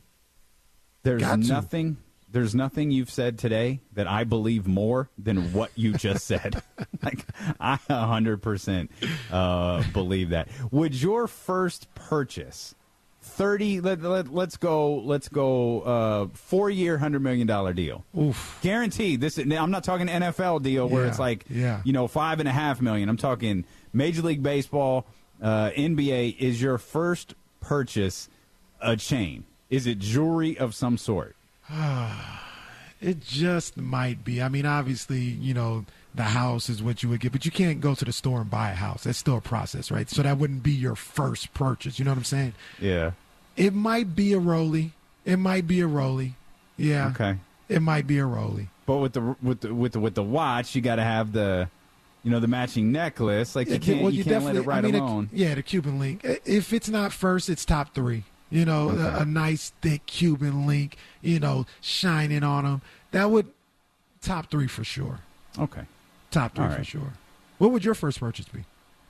Speaker 8: There's nothing you've said today that I believe more than what you just said. Like, I 100% believe that. Would your first purchase, let's go 4-year, $100 million deal.
Speaker 7: Oof.
Speaker 8: Guaranteed. I'm not talking NFL deal where it's like, $5.5 million. I'm talking Major League Baseball, NBA. Is your first purchase a chain? Is it jewelry of some sort?
Speaker 7: It just might be. I mean, obviously, the house is what you would get, but you can't go to the store and buy a house. That's still a process, right? So that wouldn't be your first purchase. You know what I'm saying?
Speaker 8: Yeah.
Speaker 7: It might be a Rollie. Yeah.
Speaker 8: Okay.
Speaker 7: It might be a Rollie.
Speaker 8: But with the watch, you got to have the matching necklace. Like, you can't let it ride alone.
Speaker 7: The Cuban link. If it's not first, it's top 3. A nice thick Cuban link, shining on them. That would top 3 for sure.
Speaker 8: Okay.
Speaker 7: Top 3 for sure. What would your first purchase be?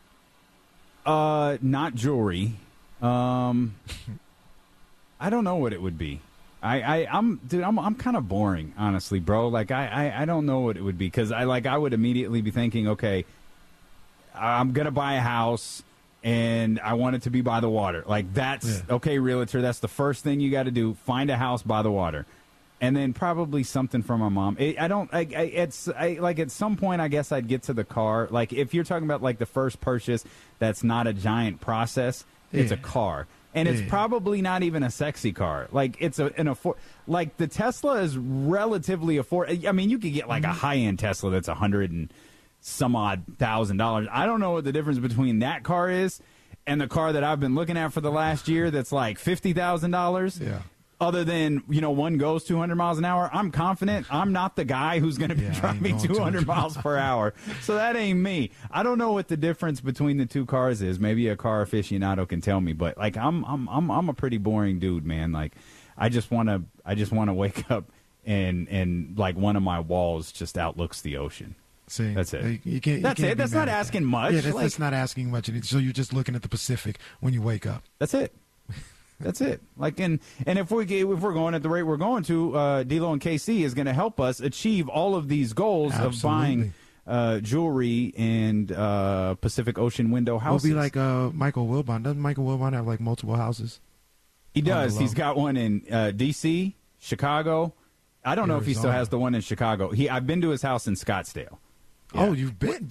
Speaker 8: Not jewelry. I don't know what it would be. I'm kind of boring, honestly, bro. Like, I don't know what it would be, because I would immediately be thinking, okay, I'm gonna buy a house. And I want it to be by the water. Like, okay, realtor, that's the first thing you got to do. Find a house by the water. And then probably something from my mom. At some point, I guess I'd get to the car. Like, if you're talking about, like, the first purchase, that's not a giant process. It's a car. And it's probably not even a sexy car. Like, it's like, the Tesla is relatively affordable. I mean, you could get, like, a high-end Tesla that's $100,000 and some odd $1,000. I don't know what the difference between that car is and the car that I've been looking at for the last year that's like $50,000.
Speaker 7: Yeah.
Speaker 8: Other than, one goes 200 miles an hour. I'm confident I'm not the guy who's going to be driving 200 miles per hour. So that ain't me. I don't know what the difference between the two cars is. Maybe a car aficionado can tell me, but like, I'm a pretty boring dude, man. Like, I just want to wake up and like one of my walls just outlooks the ocean.
Speaker 7: See,
Speaker 8: that's it.
Speaker 7: You can't.
Speaker 8: That's not asking much.
Speaker 7: Yeah, that's not asking much. So you're just looking at the Pacific when you wake up.
Speaker 8: That's it. That's it. Like, and if we're going at the rate we're going to, D'Lo and KC is going to help us achieve all of these goals of buying jewelry and Pacific Ocean window houses.
Speaker 7: It'll be like Michael Wilbon. Doesn't Michael Wilbon have like multiple houses?
Speaker 8: He does. He's got one in D.C., Chicago. I don't know if he still has the one in Chicago. I've been to his house in Scottsdale.
Speaker 7: Yeah. Oh, you've been.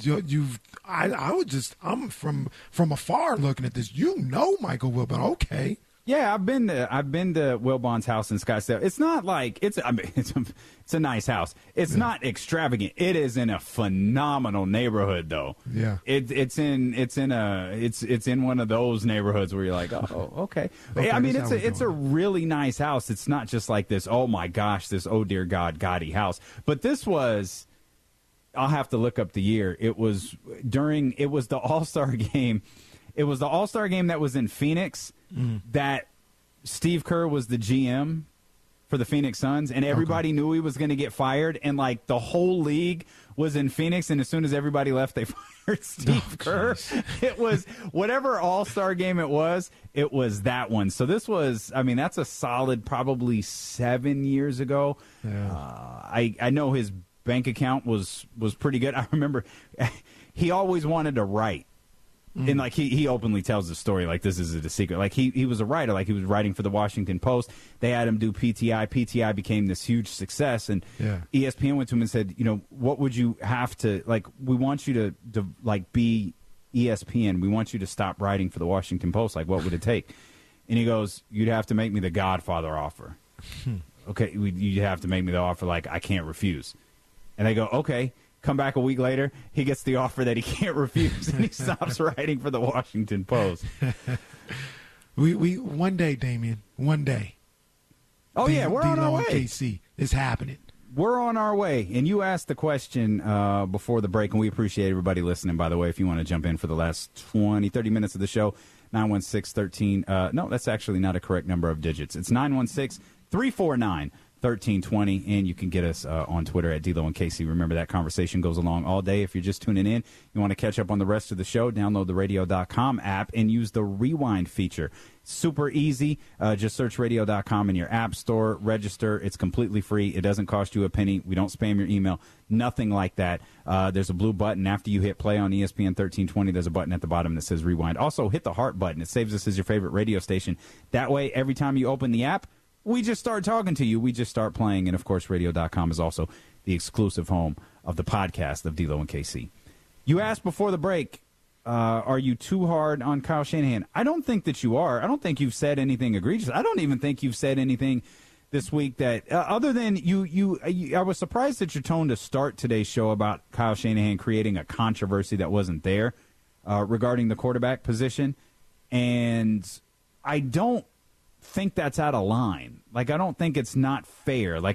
Speaker 7: I'm from afar looking at this. Michael Wilbon. Okay.
Speaker 8: Yeah, I've been to Wilbon's house in Scottsdale. It's not like it's a nice house. It's not extravagant. It is in a phenomenal neighborhood, though.
Speaker 7: Yeah,
Speaker 8: it's in one of those neighborhoods where you're like, oh, okay. I mean, it's a really nice house. It's not just like this. Oh my gosh, this oh dear God, gaudy house. But this was. I'll have to look up the year. It was the All-Star game. It was the All-Star game that was in Phoenix that Steve Kerr was the GM for the Phoenix Suns, and everybody knew he was going to get fired, and like the whole league was in Phoenix, and as soon as everybody left, they fired Steve Kerr. It was whatever All-Star game it was that one. So this was, I mean, that's a solid probably 7 years ago.
Speaker 7: Yeah.
Speaker 8: I know his bank account was pretty good. I remember he always wanted to write. And like he openly tells the story like this isn't a secret. Like he was a writer. Like he was writing for the Washington Post. They had him do PTI. PTI became this huge success. And ESPN went to him and said, what would you have to like? We want you to like be ESPN. We want you to stop writing for the Washington Post. Like what would it take? And he goes, you'd have to make me the Godfather offer. Okay, you'd have to make me the offer like I can't refuse. And they go, okay. Come back a week later, he gets the offer that he can't refuse, and he stops writing for the Washington Post.
Speaker 7: We one day, Damien, one day.
Speaker 8: Oh, yeah, we're on our way.
Speaker 7: KC is happening.
Speaker 8: We're on our way. And you asked the question before the break, and we appreciate everybody listening, by the way. If you want to jump in for the last 20, 30 minutes of the show, 916-13. No, that's actually not a correct number of digits. It's 916-349-1320, and you can get us on Twitter at D'Lo and KC. Remember, that conversation goes along all day. If you're just tuning in, you want to catch up on the rest of the show, download the radio.com app and use the rewind feature. Super easy. Just search radio.com in your app store, register. It's completely free. It doesn't cost you a penny. We don't spam your email. Nothing like that. There's a blue button after you hit play on ESPN 1320. There's a button at the bottom that says rewind. Also, hit the heart button. It saves us as your favorite radio station. That way, every time you open the app, we just start talking to you. We just start playing. And, of course, radio.com is also the exclusive home of the podcast of D'Lo and KC. You asked before the break, are you too hard on Kyle Shanahan? I don't think that you are. I don't think you've said anything egregious. I don't even think you've said anything this week that other than I was surprised at your tone to start today's show about Kyle Shanahan creating a controversy that wasn't there regarding the quarterback position. And I don't think that's out of line. Like, I don't think it's not fair. Like,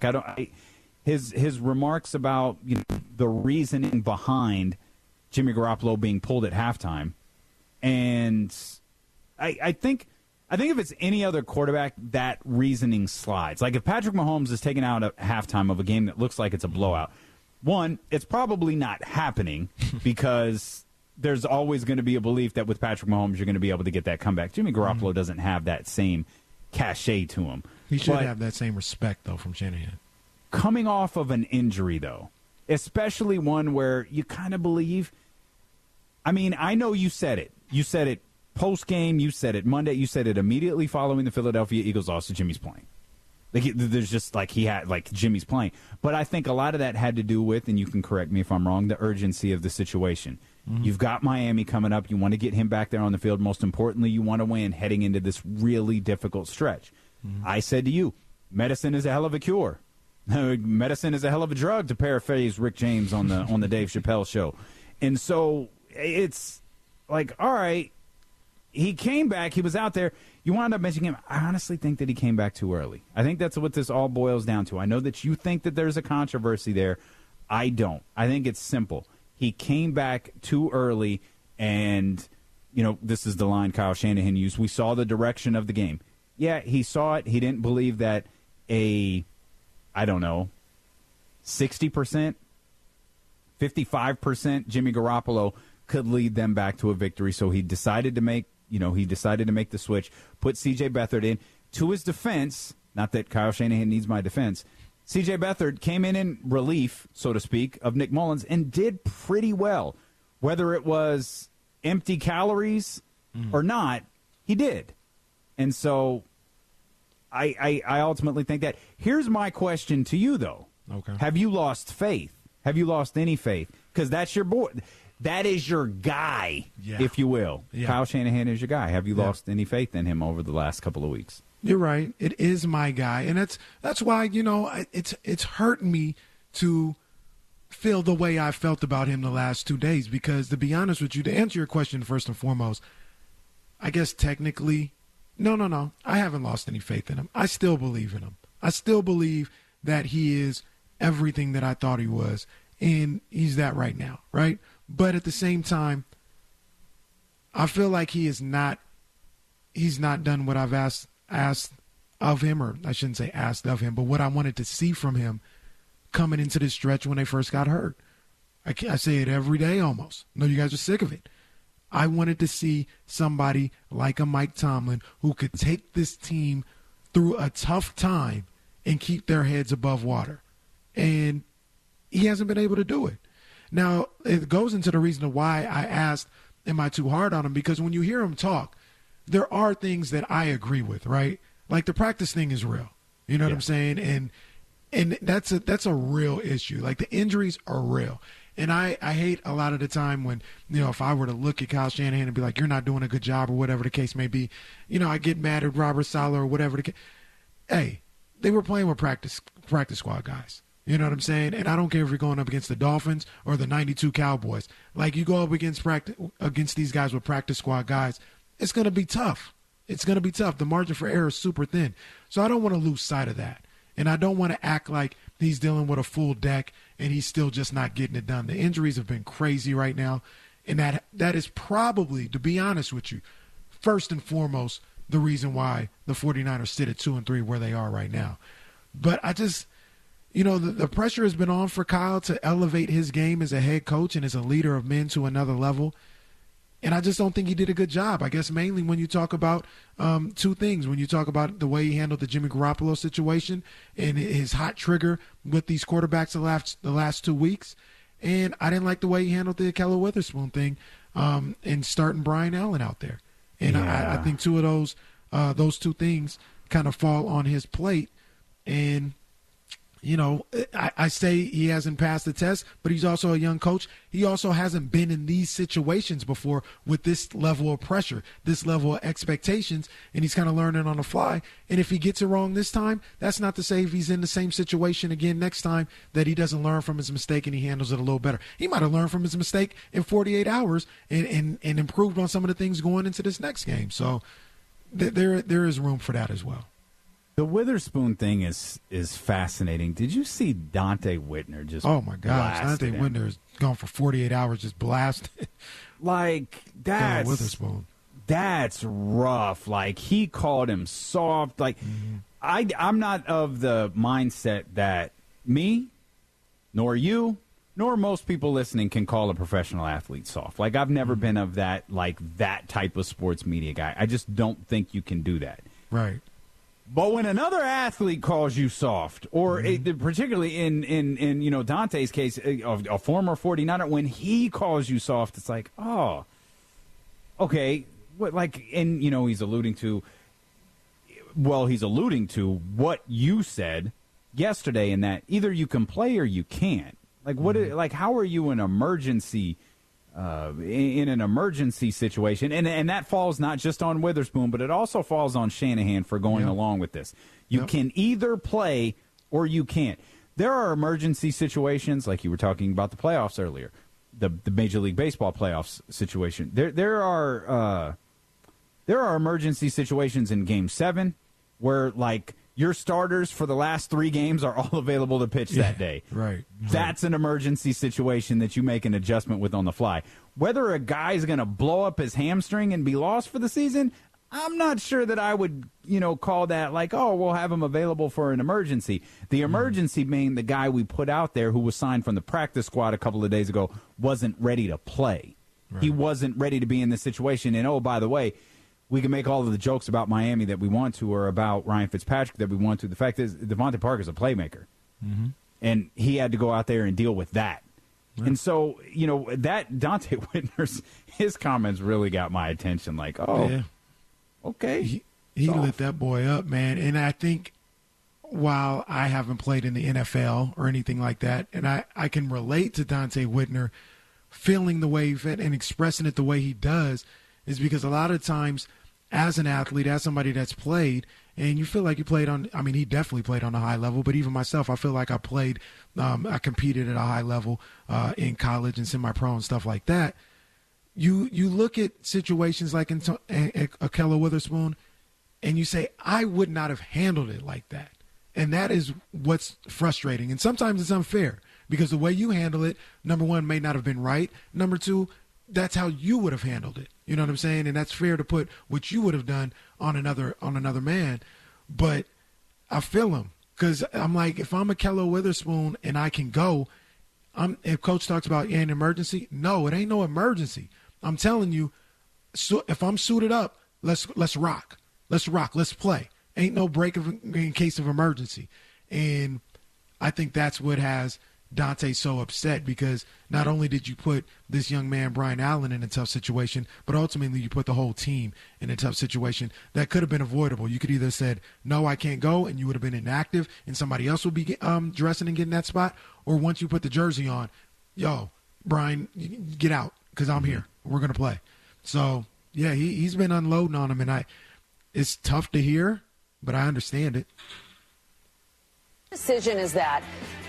Speaker 8: his remarks about the reasoning behind Jimmy Garoppolo being pulled at halftime, and I think if it's any other quarterback, that reasoning slides. Like, if Patrick Mahomes is taken out at halftime of a game that looks like it's a blowout, one, it's probably not happening because there's always going to be a belief that with Patrick Mahomes you're going to be able to get that comeback. Jimmy Garoppolo doesn't have that same cachet to him.
Speaker 7: He should have that same respect, though, from Shanahan.
Speaker 8: Coming off of an injury, though, especially one where you kind of believe. I mean, I know you said it. You said it post-game. You said it Monday. You said it immediately following the Philadelphia Eagles loss. Jimmy's playing. There's just Jimmy's playing. But I think a lot of that had to do with, and you can correct me if I'm wrong, the urgency of the situation. Mm-hmm. You've got Miami coming up. You want to get him back there on the field. Most importantly, you want to win heading into this really difficult stretch. Mm-hmm. I said to you, medicine is a hell of a cure. Medicine is a hell of a drug, to paraphrase Rick James on the Dave Chappelle show. And so it's like, all right, he came back. He was out there. You wound up mentioning him. I honestly think that he came back too early. I think that's what this all boils down to. I know that you think that there's a controversy there. I don't. I think it's simple. He came back too early, and, this is the line Kyle Shanahan used. We saw the direction of the game. Yeah, he saw it. He didn't believe that 60%, 55% Jimmy Garoppolo could lead them back to a victory. So he decided to make the switch, put C.J. Beathard in. To his defense, not that Kyle Shanahan needs my defense, C.J. Beathard came in relief, so to speak, of Nick Mullins and did pretty well. Whether it was empty calories or not, he did. And so I ultimately think that. Here's my question to you, though.
Speaker 7: Okay.
Speaker 8: Have you lost faith? Have you lost any faith? Because that's your boy. That is your guy, if you will. Yeah. Kyle Shanahan is your guy. Have you lost any faith in him over the last couple of weeks?
Speaker 7: You're right. It is my guy, and that's why it's hurting me to feel the way I felt about him the last 2 days. Because to be honest with you, to answer your question first and foremost, I guess technically, no, I haven't lost any faith in him. I still believe in him. I still believe that he is everything that I thought he was, and he's that right now, right? But at the same time, I feel like he's not done what I've asked of him, or I shouldn't say asked of him, but what I wanted to see from him coming into this stretch when they first got hurt. I say it every day almost. I know you guys are sick of it. I wanted to see somebody like a Mike Tomlin who could take this team through a tough time and keep their heads above water. And he hasn't been able to do it. Now, it goes into the reason why I asked, am I too hard on him? Because when you hear him talk, there are things that I agree with, right? Like the practice thing is real. You know what I'm saying? And that's a real issue. Like the injuries are real. And I hate a lot of the time when, if I were to look at Kyle Shanahan and be like, you're not doing a good job or whatever the case may be, I get mad at Robert Saleh or whatever the case. Hey, they were playing with practice squad guys. You know what I'm saying? And I don't care if you're going up against the Dolphins or the 92 Cowboys. Like, you go up against these guys with practice squad guys, it's going to be tough. It's going to be tough. The margin for error is super thin. So I don't want to lose sight of that. And I don't want to act like he's dealing with a full deck and he's still just not getting it done. The injuries have been crazy right now. And that is probably, to be honest with you, first and foremost, the reason why the 49ers sit at 2-3 where they are right now. But I just, the pressure has been on for Kyle to elevate his game as a head coach and as a leader of men to another level. And I just don't think he did a good job. I guess mainly when you talk about two things. When you talk about the way he handled the Jimmy Garoppolo situation and his hot trigger with these quarterbacks the last 2 weeks. And I didn't like the way he handled the Ahkello Witherspoon thing and starting Brian Allen out there. And I think two of those two things kind of fall on his plate. And, I say he hasn't passed the test, but he's also a young coach. He also hasn't been in these situations before with this level of pressure, this level of expectations, and he's kind of learning on the fly. And if he gets it wrong this time, that's not to say if he's in the same situation again next time that he doesn't learn from his mistake and he handles it a little better. He might have learned from his mistake in 48 hours and improved on some of the things going into this next game. So there is room for that as well.
Speaker 8: The Witherspoon thing is fascinating. Did you see Dante Whitner just?
Speaker 7: Oh my gosh, Dante Whitner has gone for 48 hours just blasted.
Speaker 8: Like that's
Speaker 7: Witherspoon.
Speaker 8: That's rough. Like he called him soft. Like I'm not of the mindset that me, nor you, nor most people listening can call a professional athlete soft. Like I've never been of that type of sports media guy. I just don't think you can do that.
Speaker 7: Right.
Speaker 8: But when another athlete calls you soft, or particularly in Dante's case, a former 49er, when he calls you soft, it's like, oh, okay. He's alluding to what you said yesterday in that either you can play or you can't. Like, how are you in emergency in an emergency situation, and that falls not just on Witherspoon, but it also falls on Shanahan for going along with this. You can either play or you can't. There are emergency situations, like you were talking about the playoffs earlier, the Major League Baseball playoffs situation. There are emergency situations in Game 7 where, like, your starters for the last 3 games are all available to pitch that day.
Speaker 7: Right.
Speaker 8: That's an emergency situation that you make an adjustment with on the fly. Whether a guy's going to blow up his hamstring and be lost for the season, I'm not sure that I would, call that like, oh, we'll have him available for an emergency. The emergency being the guy we put out there who was signed from the practice squad a couple of days ago wasn't ready to play. Right. He wasn't ready to be in this situation. And, oh, by the way, we can make all of the jokes about Miami that we want to or about Ryan Fitzpatrick that we want to. The fact is, Devontae Parker's a playmaker. Mm-hmm. And he had to go out there and deal with that. Right. And so, that Dante Whitner's, his comments really got my attention. Like, okay.
Speaker 7: He lit that boy up, man. And I think while I haven't played in the NFL or anything like that, and I can relate to Dante Whitner feeling the way and expressing it the way he does, is because a lot of times as an athlete, as somebody that's played, and you feel like you played on, I mean, he definitely played on a high level, but even myself, I feel like I played, I competed at a high level in college and semi-pro and stuff like that. You look at situations like in Ahkello Witherspoon, and you say, I would not have handled it like that. And that is what's frustrating. And sometimes it's unfair because the way you handle it, number one, may not have been right. Number two, that's how you would have handled it. You know what I'm saying? And that's fair to put what you would have done on another man. But I feel him because I'm like, if I'm Ahkello Witherspoon and I can go, if coach talks about an emergency, no, it ain't no emergency. I'm telling you, so if I'm suited up, let's rock. Let's rock. Let's play. Ain't no break in case of emergency. And I think that's what has Dante so upset, because not only did you put this young man, Brian Allen, in a tough situation, but ultimately you put the whole team in a tough situation that could have been avoidable. You could either said, no, I can't go, and you would have been inactive, and somebody else would be dressing and getting that spot. Or once you put the jersey on, yo, Brian, get out, because I'm here. We're going to play. So, yeah, he's been unloading on him, and it's tough to hear, but I understand it.
Speaker 12: Decision is that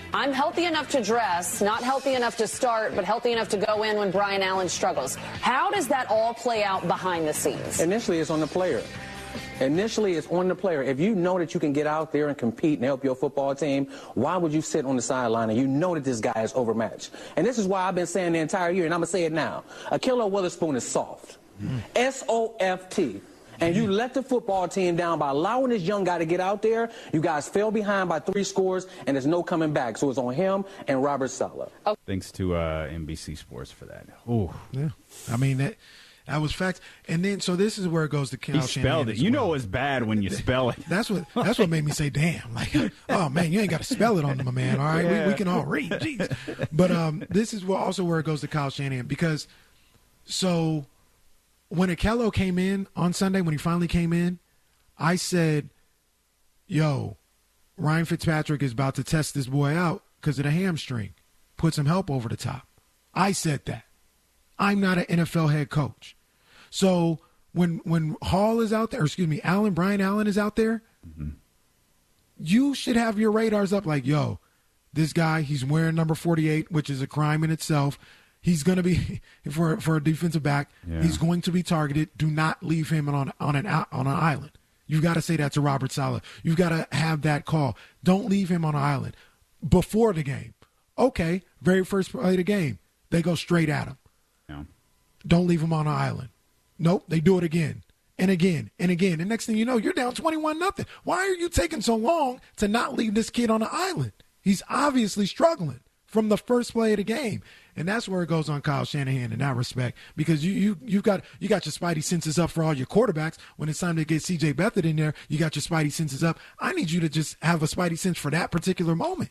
Speaker 12: I'm healthy enough to dress, not healthy enough to start, but healthy enough to go in when Brian Allen struggles. How does that all play out behind the scenes?
Speaker 13: Initially, it's on the player. Initially, it's on the player. If you know that you can get out there and compete and help your football team, why would you sit on the sideline and you know that this guy is overmatched? And this is why I've been saying the entire year, and I'm going to say it now. Ahkello Witherspoon is soft. S-O-F-T. And you let the football team down by allowing this young guy to get out there. You guys fell behind by 3 scores, and there's no coming back. So it's on him and Robert Saleh.
Speaker 8: Thanks to NBC Sports for that. Ooh.
Speaker 7: Yeah. I mean, that was facts. And then, so this is where it goes to Kyle Shanahan.
Speaker 8: He spelled it. You know it's bad when you spell it.
Speaker 7: That's what made me say, damn. Like, oh, man, you ain't got to spell it on them, man. All right, yeah. we can all read. Jeez. But this is also where it goes to Kyle Shanahan. Because, so when Ahkello came in on Sunday, when he finally came in, I said, yo, Ryan Fitzpatrick is about to test this boy out because of the hamstring. Put some help over the top. I said that. I'm not an NFL head coach. So when Hall is out there, or excuse me, Brian Allen is out there, you should have your radars up like, yo, this guy, he's wearing number 48, which is a crime in itself. He's going to be, for a defensive back, he's going to be targeted. Do not leave him on an island. You've got to say that to Robert Saleh. You've got to have that call. Don't leave him on an island. Before the game. Okay, very first play of the game, they go straight at him. Yeah. Don't leave him on an island. Nope, they do it again and again and again. And next thing you know, you're down 21-0. Why are you taking so long to not leave this kid on an island? He's obviously struggling from the first play of the game. And that's where it goes on Kyle Shanahan in that respect, because you've got your spidey senses up for all your quarterbacks. When it's time to get C.J. Beathard in there, you got your spidey senses up. I need you to just have a spidey sense for that particular moment.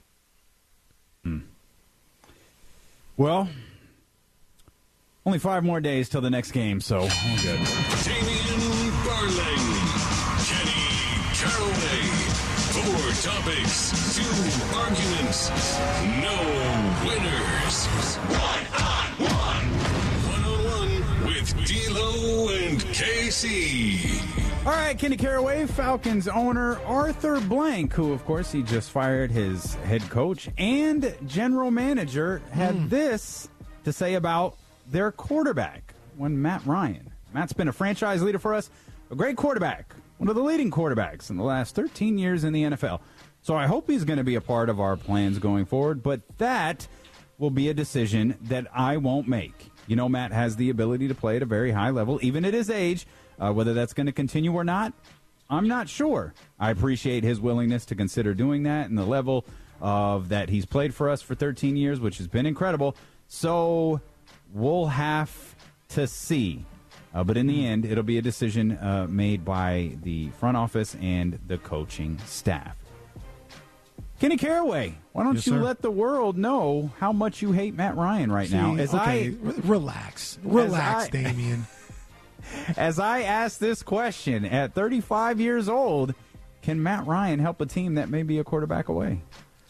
Speaker 8: Well, only 5 more days till the next game, so all good.
Speaker 4: Damian Barling, Kenny Caraway. 4 topics, 2 arguments, no winners. 1-on-1. 1-on-1 with D-Lo and KC.
Speaker 8: All right, Kenny Caraway, Falcons owner Arthur Blank, who, of course, he just fired his head coach and general manager, had this to say about their quarterback, Matt Ryan. Matt's been a franchise leader for us, a great quarterback, one of the leading quarterbacks in the last 13 years in the NFL. So I hope he's going to be a part of our plans going forward, but that will be a decision that I won't make. You know, Matt has the ability to play at a very high level, even at his age. Whether that's going to continue or not, I'm not sure. I appreciate his willingness to consider doing that and the level of that he's played for us for 13 years, which has been incredible. So we'll have to see. But in the end, it'll be a decision made by the front office and the coaching staff. Kenny Caraway, why don't you let the world know how much you hate Matt Ryan right now?
Speaker 7: Relax, Damian.
Speaker 8: As I ask this question, at 35 years old, can Matt Ryan help a team that may be a quarterback away?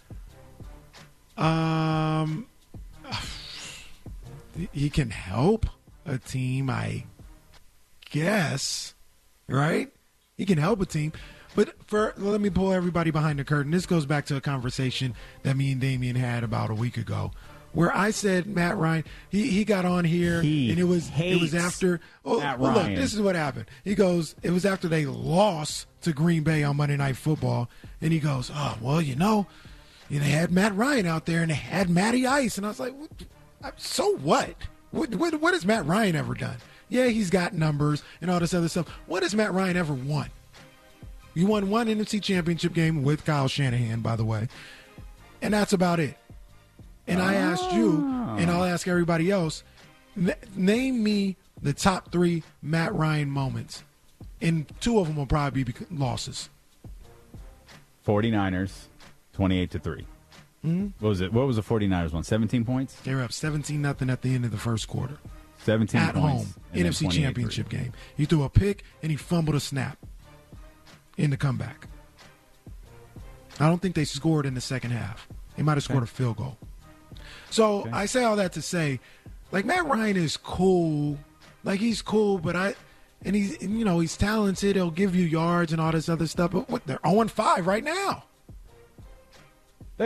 Speaker 7: He can help a team, I guess, right? He can help a team. But let me pull everybody behind the curtain. This goes back to a conversation that me and Damian had about a week ago, where I said Matt Ryan, he got on here, and it was after.
Speaker 8: Matt Ryan.
Speaker 7: Look, this is what happened. He goes, it was after they lost to Green Bay on Monday Night Football, and he goes, oh, well, they had Matt Ryan out there, and they had Matty Ice, and I was like, so what? What has Matt Ryan ever done? Yeah, he's got numbers and all this other stuff. What has Matt Ryan ever won? You won 1 NFC Championship game with Kyle Shanahan, by the way, and that's about it. And I asked you, and I'll ask everybody else, name me the top 3 Matt Ryan moments, and 2 of them will probably be losses.
Speaker 8: 49ers, 28-3. What was it? What was the 49ers one? 17 points?
Speaker 7: They were up 17-0 at the end of the first quarter.
Speaker 8: 17
Speaker 7: at
Speaker 8: points.
Speaker 7: Home, NFC Championship game. He threw a pick, and he fumbled a snap in the comeback. I don't think they scored in the second half. They might have scored a field goal. So I say all that to say, like, Matt Ryan is cool. Like, he's cool, but he's talented. He'll give you yards and all this other stuff. But they're 0-5 right now.
Speaker 8: They are.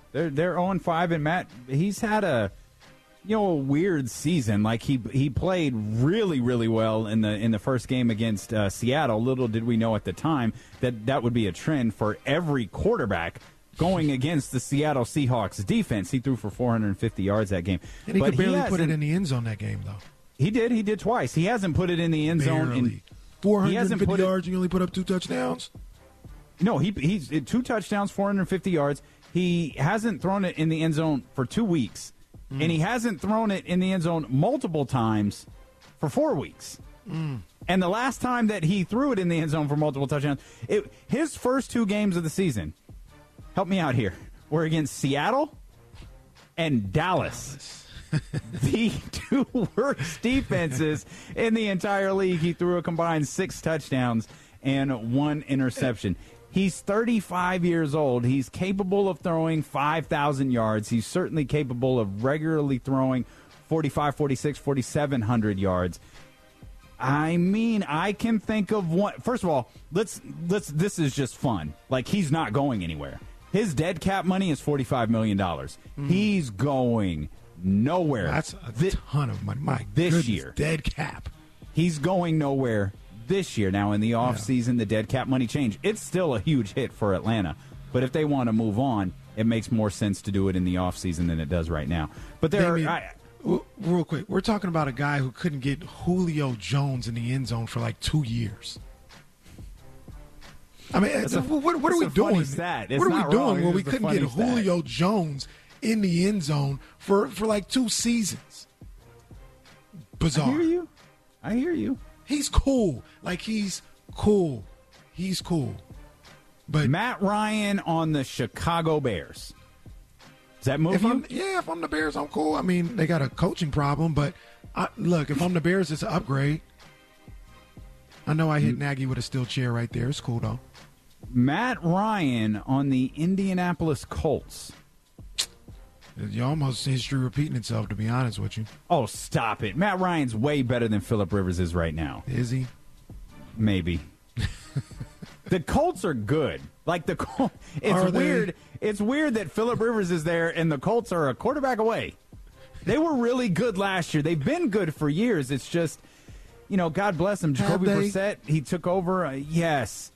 Speaker 8: They're 0-5, and Matt, he's had a weird season. Like he played really, really well in the first game against Seattle. Little did we know at the time that would be a trend for every quarterback going against the Seattle Seahawks defense. He threw for 450 yards that game.
Speaker 7: And he could barely put it in the end zone that game, though.
Speaker 8: He did. He did twice. He hasn't put it in the end zone.
Speaker 7: In 450 yards, you only put up 2 touchdowns?
Speaker 8: No, he's 2 touchdowns, 450 yards. He hasn't thrown it in the end zone for 2 weeks. And he hasn't thrown it in the end zone multiple times for 4 weeks. And the last time that he threw it in the end zone for multiple touchdowns, his first 2 games of the season, help me out here, were against Seattle and Dallas. The 2 worst defenses in the entire league. He threw a combined 6 touchdowns and 1 interception. He's 35 years old. He's capable of throwing 5,000 yards. He's certainly capable of regularly throwing 45, 46, 4,700 yards. I mean, I can think of one. First of all, let's. This is just fun. Like, he's not going anywhere. His dead cap money is $45 million. He's going nowhere.
Speaker 7: That's a ton of money. My
Speaker 8: this
Speaker 7: goodness,
Speaker 8: year.
Speaker 7: Dead cap.
Speaker 8: He's going nowhere this year. Now, in the offseason, the dead cap money changed. It's still a huge hit for Atlanta. But if they want to move on, it makes more sense to do it in the offseason than it does right now. But
Speaker 7: real quick, we're talking about a guy who couldn't get Julio Jones in the end zone for like 2 years. I mean, what are we doing? What are we doing when we couldn't get Julio Jones in the end zone for like 2 seasons? Bizarre.
Speaker 8: I hear you.
Speaker 7: He's cool. Like, he's cool. He's cool. But
Speaker 8: Matt Ryan on the Chicago Bears. Does that move you?
Speaker 7: If I'm the Bears, I'm cool. I mean, they got a coaching problem, but look, if I'm the Bears, it's an upgrade. I know I hit Nagy with a steel chair right there. It's cool, though.
Speaker 8: Matt Ryan on the Indianapolis Colts.
Speaker 7: You almost history repeating itself, to be honest with you.
Speaker 8: Oh, stop it. Matt Ryan's way better than Phillip Rivers is right now.
Speaker 7: Is he?
Speaker 8: Maybe. The Colts are good. Like, the Colts, it's weird. It's weird that Phillip Rivers is there and the Colts are a quarterback away. They were really good last year. They've been good for years. It's just, God bless them. Jacoby Brissett, he took over. Yes,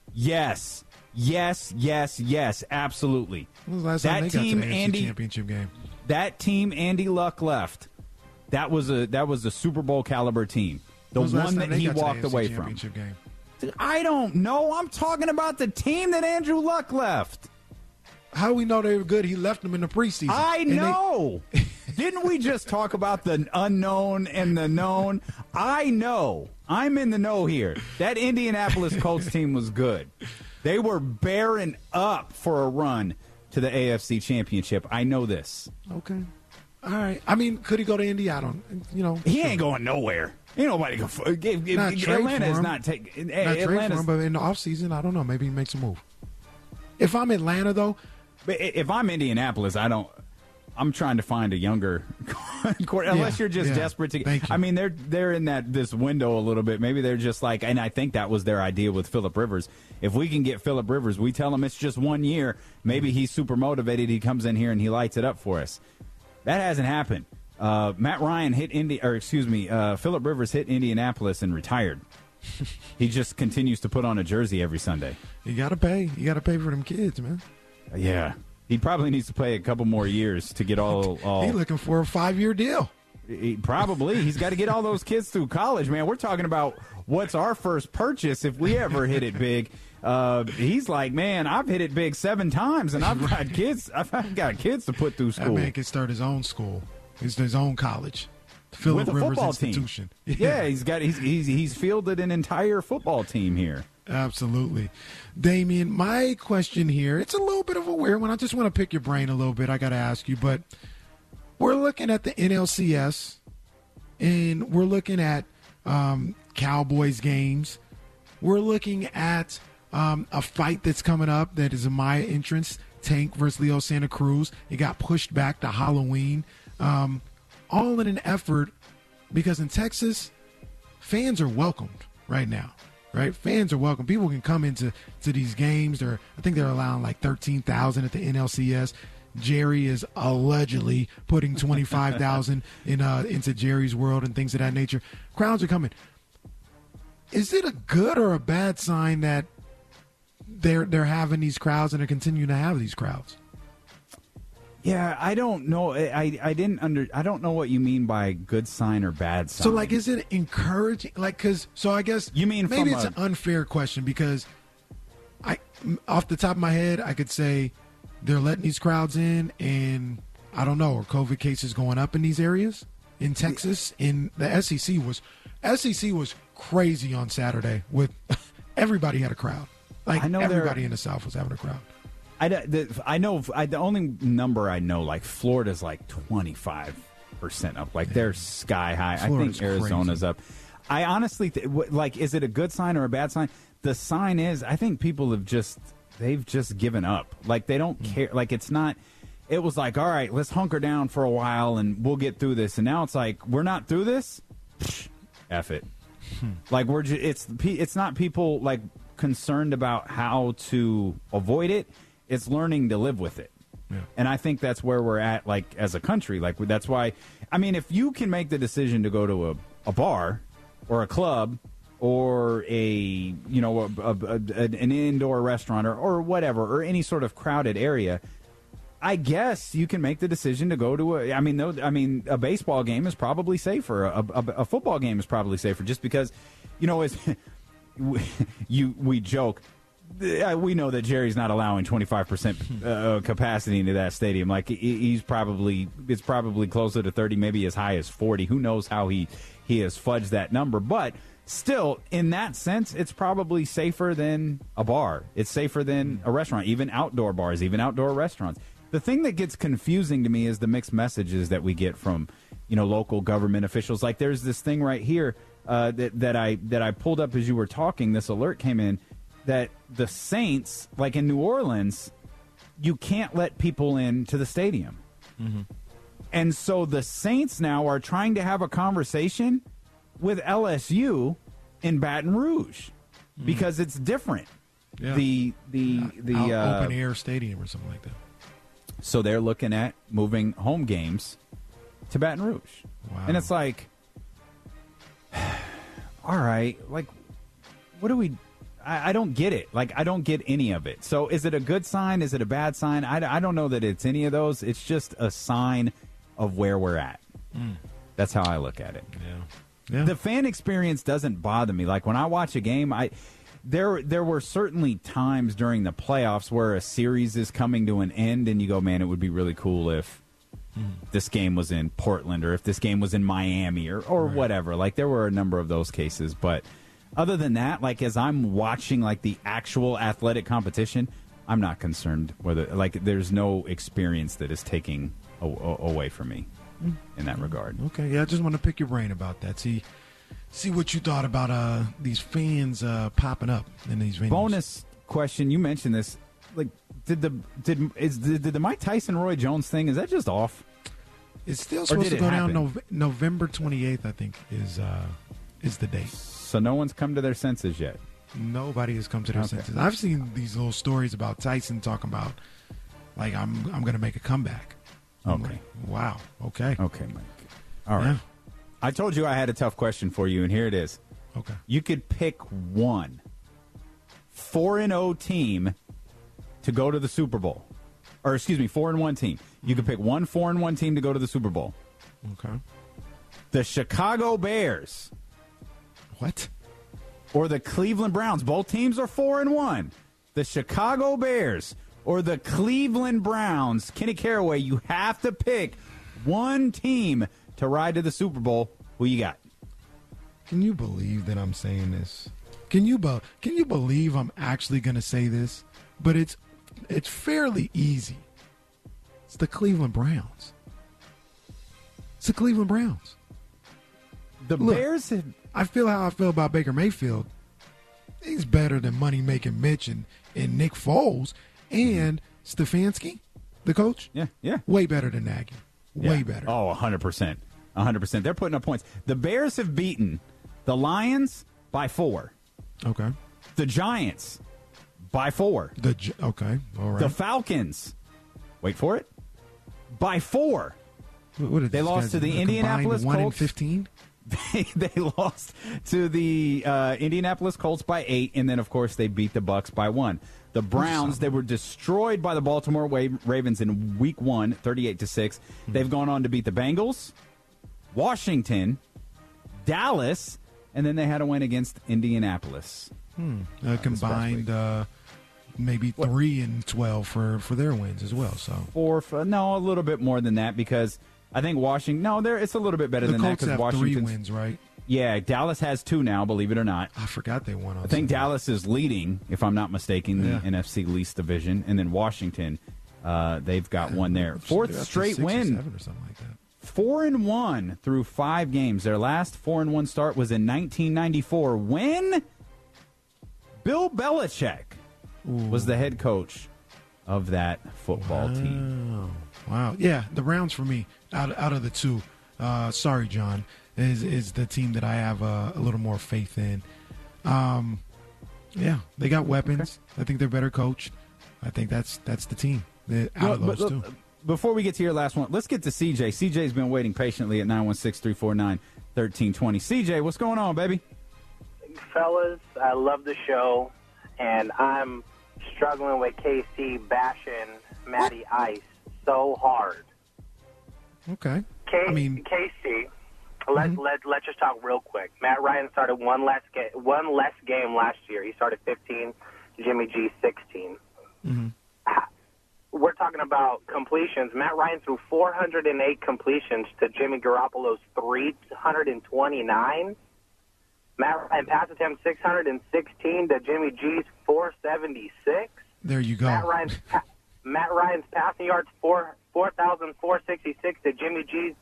Speaker 8: absolutely.
Speaker 7: When was the last time they got to the AFC Championship game?
Speaker 8: That team Andy Luck left, that was a Super Bowl caliber team. The one that he walked away from.
Speaker 7: Game?
Speaker 8: I don't know. I'm talking about the team that Andrew Luck left.
Speaker 7: How do we know they were good? He left them in the preseason.
Speaker 8: I know. Didn't we just talk about the unknown and the known? I know. I'm in the know here. That Indianapolis Colts team was good. They were bearing up for a run to the AFC Championship. I know this.
Speaker 7: Okay. All right. I mean, could he go to Indy? I don't,
Speaker 8: He ain't going nowhere. Ain't nobody going to Atlanta is not taking.
Speaker 7: Not trade for him, but in the offseason, I don't know. Maybe he makes a move. If I'm Atlanta, though.
Speaker 8: But if I'm Indianapolis, I'm trying to find a younger unless you're just desperate to.
Speaker 7: Thank you.
Speaker 8: I mean, they're in this window a little bit. Maybe they're just like, and I think that was their idea with Phillip Rivers. If we can get Phillip Rivers, we tell him it's just 1 year. Maybe he's super motivated. He comes in here and he lights it up for us. That hasn't happened. Matt Ryan Phillip Rivers hit Indianapolis and retired. He just continues to put on a jersey every Sunday.
Speaker 7: You got to pay. You got to pay for them kids, man.
Speaker 8: Yeah. He probably needs to play a couple more years to get all
Speaker 7: He's looking for a 5-year deal.
Speaker 8: Probably. He's got to get all those kids through college, man. We're talking about what's our first purchase if we ever hit it big. He's like, man, I've hit it big 7 times, and I've got kids. I've got kids to put through school.
Speaker 7: That man can start his own school. His own college. Phillip
Speaker 8: With a
Speaker 7: Rivers
Speaker 8: football
Speaker 7: institution.
Speaker 8: Team. Yeah, he's fielded an entire football team here.
Speaker 7: Absolutely. Damien, my question here, it's a little bit of a weird one. I just want to pick your brain a little bit. I got to ask you, but we're looking at the NLCS, and we're looking at Cowboys games. We're looking at a fight that's coming up that is a Maya entrance, Tank versus Leo Santa Cruz. It got pushed back to Halloween. All in an effort because in Texas, fans are welcomed right now. Right, fans are welcome. People can come into these games. I think they're allowing like 13,000 at the NLCS. Jerry is allegedly putting 25,000 into Jerry's world and things of that nature. Crowds are coming. Is it a good or a bad sign that they're having these crowds and they're continuing to have these crowds?
Speaker 8: Yeah, I don't know. I don't know what you mean by good sign or bad sign.
Speaker 7: So, like, is it encouraging? Like, I guess
Speaker 8: you mean
Speaker 7: maybe it's an unfair question because off the top of my head, I could say they're letting these crowds in, and I don't know, are COVID cases going up in these areas? In Texas, in the SEC was crazy on Saturday with everybody had a crowd. Like, I know everybody in the South was having a crowd.
Speaker 8: I know the only number I know, like Florida's like 25% up. Like they're sky high. Florida's I think Arizona's crazy. Up. I honestly, like, is it a good sign or a bad sign? The sign is, I think people they've just given up. Like they don't care. Like it was like, all right, let's hunker down for a while and we'll get through this. And now it's like, we're not through this? F it. Like it's not people like concerned about how to avoid it. It's learning to live with it. Yeah. And I think that's where we're at, like, as a country. Like, that's why, I mean, if you can make the decision to go to a bar or a club or an indoor restaurant or whatever, or any sort of crowded area, I guess you can make the decision to go to a baseball game is probably safer. A football game is probably safer just because, we joke. We know that Jerry's not allowing 25% capacity into that stadium. Like it's probably closer to 30, maybe as high as 40. Who knows how he has fudged that number? But still, in that sense, it's probably safer than a bar. It's safer than a restaurant, even outdoor bars, even outdoor restaurants. The thing that gets confusing to me is the mixed messages that we get from local government officials. Like there's this thing right here that I pulled up as you were talking. This alert came in. That the Saints, like in New Orleans, you can't let people into the stadium. Mm-hmm. And so the Saints now are trying to have a conversation with LSU in Baton Rouge because it's different.
Speaker 7: Yeah.
Speaker 8: The
Speaker 7: open air stadium or something like that.
Speaker 8: So they're looking at moving home games to Baton Rouge. Wow. And it's like, all right, like, what do we... I don't get it. Like, I don't get any of it. So is it a good sign? Is it a bad sign? I don't know that it's any of those. It's just a sign of where we're at. That's how I look at it. Yeah. The fan experience doesn't bother me. Like, when I watch a game, there were certainly times during the playoffs where a series is coming to an end, and you go, man, it would be really cool if this game was in Portland or if this game was in Miami or right. Whatever. Like, there were a number of those cases, but... Other than that, like as I'm watching like the actual athletic competition, I'm not concerned whether like there's no experience that is taking away from me in that regard.
Speaker 7: Okay, yeah, I just want to pick your brain about that. See what you thought about these fans popping up in these venues.
Speaker 8: Bonus question: you mentioned this. Like, did the Mike Tyson Roy Jones thing? Is that just off?
Speaker 7: It's still supposed to go down November 28th. I think is the date.
Speaker 8: So no one's come to their senses yet?
Speaker 7: Nobody has come to their senses. I've seen these little stories about Tyson talking about, like, I'm going to make a comeback. I'm like, wow. Okay.
Speaker 8: Okay, Mike. All right. Yeah. I told you I had a tough question for you, and here it is.
Speaker 7: Okay.
Speaker 8: You could pick one 4-0 team to go to the Super Bowl. Or, 4-1 team. You could pick one 4-1 team to go to the Super Bowl.
Speaker 7: Okay.
Speaker 8: The Chicago Bears.
Speaker 7: What?
Speaker 8: Or the Cleveland Browns. Both teams are 4-1. The Chicago Bears or the Cleveland Browns. Kenny Caraway, you have to pick one team to ride to the Super Bowl. Who you got?
Speaker 7: Can you believe that I'm saying this? Can you believe I'm actually going to say this? But it's fairly easy. It's the Cleveland Browns. It's the Cleveland Browns.
Speaker 8: The Bears have...
Speaker 7: I feel how I feel about Baker Mayfield. He's better than money-making Mitch and Nick Foles and Stefanski, the coach.
Speaker 8: Yeah.
Speaker 7: Way better than Nagy. Way better.
Speaker 8: Oh, 100%. 100%. They're putting up points. The Bears have beaten the Lions by 4.
Speaker 7: Okay.
Speaker 8: The Giants by 4.
Speaker 7: Okay. All right.
Speaker 8: The Falcons, wait for it, by 4.
Speaker 7: What did
Speaker 8: they lost to the Indianapolis Colts.
Speaker 7: 1-15?
Speaker 8: They lost to the Indianapolis Colts by 8, and then, of course, they beat the Bucs by 1. The Browns, they were destroyed by the Baltimore Ravens in Week 1, 38-6. They've gone on to beat the Bengals, Washington, Dallas, and then they had a win against Indianapolis.
Speaker 7: Combined maybe 3-12 for their wins as well. So
Speaker 8: a little bit more than that because I think Washington. No, it's a little bit better than that because Washington
Speaker 7: 3 wins, right?
Speaker 8: Yeah, Dallas has 2 now. Believe it or not,
Speaker 7: I forgot they won.
Speaker 8: I think Dallas is leading, if I'm not mistaken, the NFC least division, and then Washington, they've got one there. 4th straight win.
Speaker 7: Or something like that.
Speaker 8: 4-1 through 5 games. Their last 4-1 start was in 1994 when Bill Belichick was the head coach of that football team.
Speaker 7: Wow. Yeah, the Browns for me, out of the 2, sorry, John, is the team that I have a little more faith in. Yeah, they got weapons. Okay. I think they're better coached. I think that's the team out of those 2.
Speaker 8: Before we get to your last one, let's get to CJ. CJ's been waiting patiently at 916-349-1320. CJ, what's going on, baby?
Speaker 14: Fellas, I love the show, and I'm struggling with KC bashing Matty Ice so hard.
Speaker 7: Okay.
Speaker 14: KC, let's just talk real quick. Matt Ryan started one less game last year. He started 15, Jimmy G 16.
Speaker 7: Mm-hmm.
Speaker 14: We're talking about completions. Matt Ryan threw 408 completions to Jimmy Garoppolo's 329. Matt Ryan pass attempt 616 to Jimmy G's 476.
Speaker 7: There you go.
Speaker 14: Matt Ryan's passing yards 4,466 to Jimmy G's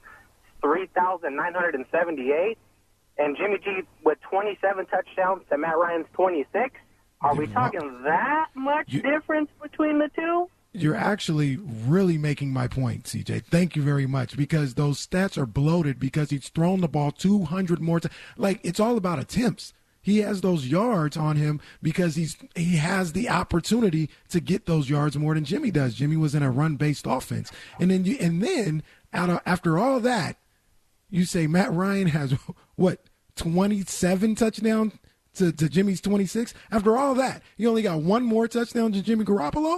Speaker 14: 3,978. And Jimmy G with 27 touchdowns to Matt Ryan's 26. Are we talking that much difference between the 2?
Speaker 7: You're actually really making my point, CJ. Thank you very much, because those stats are bloated because he's thrown the ball 200 more times. Like, it's all about attempts. He has those yards on him because he has the opportunity to get those yards more than Jimmy does. Jimmy was in a run-based offense. And then after all that, you say Matt Ryan has, 27 touchdowns to Jimmy's 26? After all that, you only got 1 more touchdown to Jimmy Garoppolo?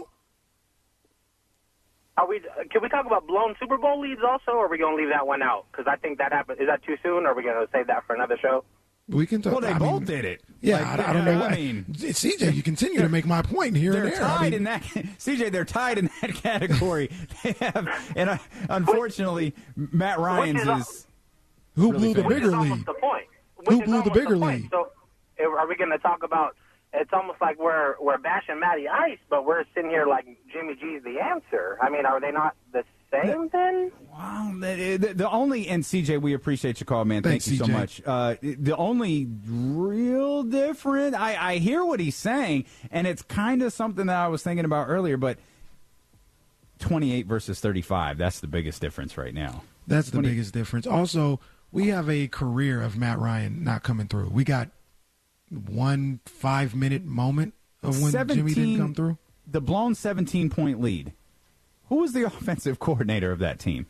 Speaker 14: Can we talk about blown Super Bowl leads also, or are we going to leave that one out? Because I think that happened. Is that too soon, or are we going to save that for another show?
Speaker 7: We can talk.
Speaker 8: Well, they both did it.
Speaker 7: Yeah, I don't know. CJ, you continue to make my point here and there.
Speaker 8: Tied in that. CJ, they're tied in that category. They have, and unfortunately, Matt Ryan's is
Speaker 7: who blew the bigger lead. Who blew the bigger lead?
Speaker 14: So, are we going to talk about? It's almost like we're bashing Matty Ice, but we're sitting here like Jimmy G's the answer. I mean, are they not the same then?
Speaker 8: Wow. The only, and CJ, we appreciate your call, man. Thank you so much. The only real different, I hear what he's saying, and it's kind of something that I was thinking about earlier, but 28 versus 35, that's the biggest difference right now.
Speaker 7: That's the biggest difference. Also, we have a career of Matt Ryan not coming through. We got 1 5-minute moment of when Jimmy didn't come through.
Speaker 8: The blown 17-point lead. Who was the offensive coordinator of that team?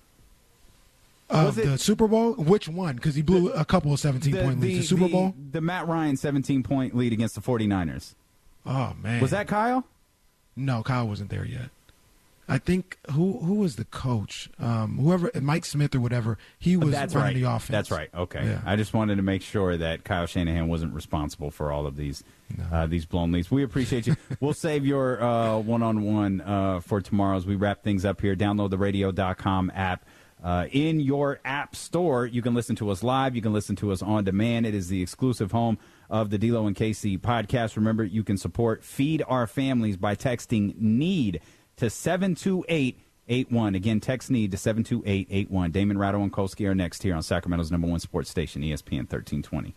Speaker 7: The Super Bowl? Which one? Because he blew a couple of 17-point leads. The Super Bowl?
Speaker 8: The Matt Ryan 17-point lead against the 49ers.
Speaker 7: Oh, man.
Speaker 8: Was that Kyle?
Speaker 7: No, Kyle wasn't there yet. I think who was the coach? Whoever, Mike Smith or whatever, he was running the offense.
Speaker 8: That's right. Okay.
Speaker 7: Yeah.
Speaker 8: I just wanted to make sure that Kyle Shanahan wasn't responsible for all of these blown leads. We appreciate you. We'll save your one-on-one for tomorrow as we wrap things up here. Download the radio.com app. In your app store, you can listen to us live. You can listen to us on demand. It is the exclusive home of the D'Lo and KC podcast. Remember, you can support Feed Our Families by texting NEED to 72881. Again, text NEED to 72881. Damon Ratto and Kolsky are next here on Sacramento's #1 sports station, ESPN 1320.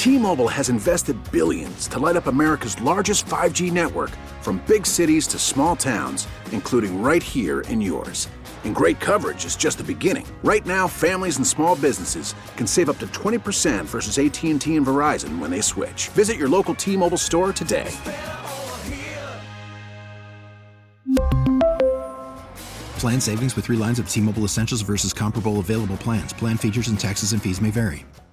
Speaker 2: T-Mobile has invested billions to light up America's largest 5G network, from big cities to small towns, including right here in yours. And great coverage is just the beginning. Right now, families and small businesses can save up to 20% versus AT&T and Verizon when they switch. Visit your local T-Mobile store today.
Speaker 3: Plan savings with 3 lines of T-Mobile Essentials versus comparable available plans. Plan features and taxes and fees may vary.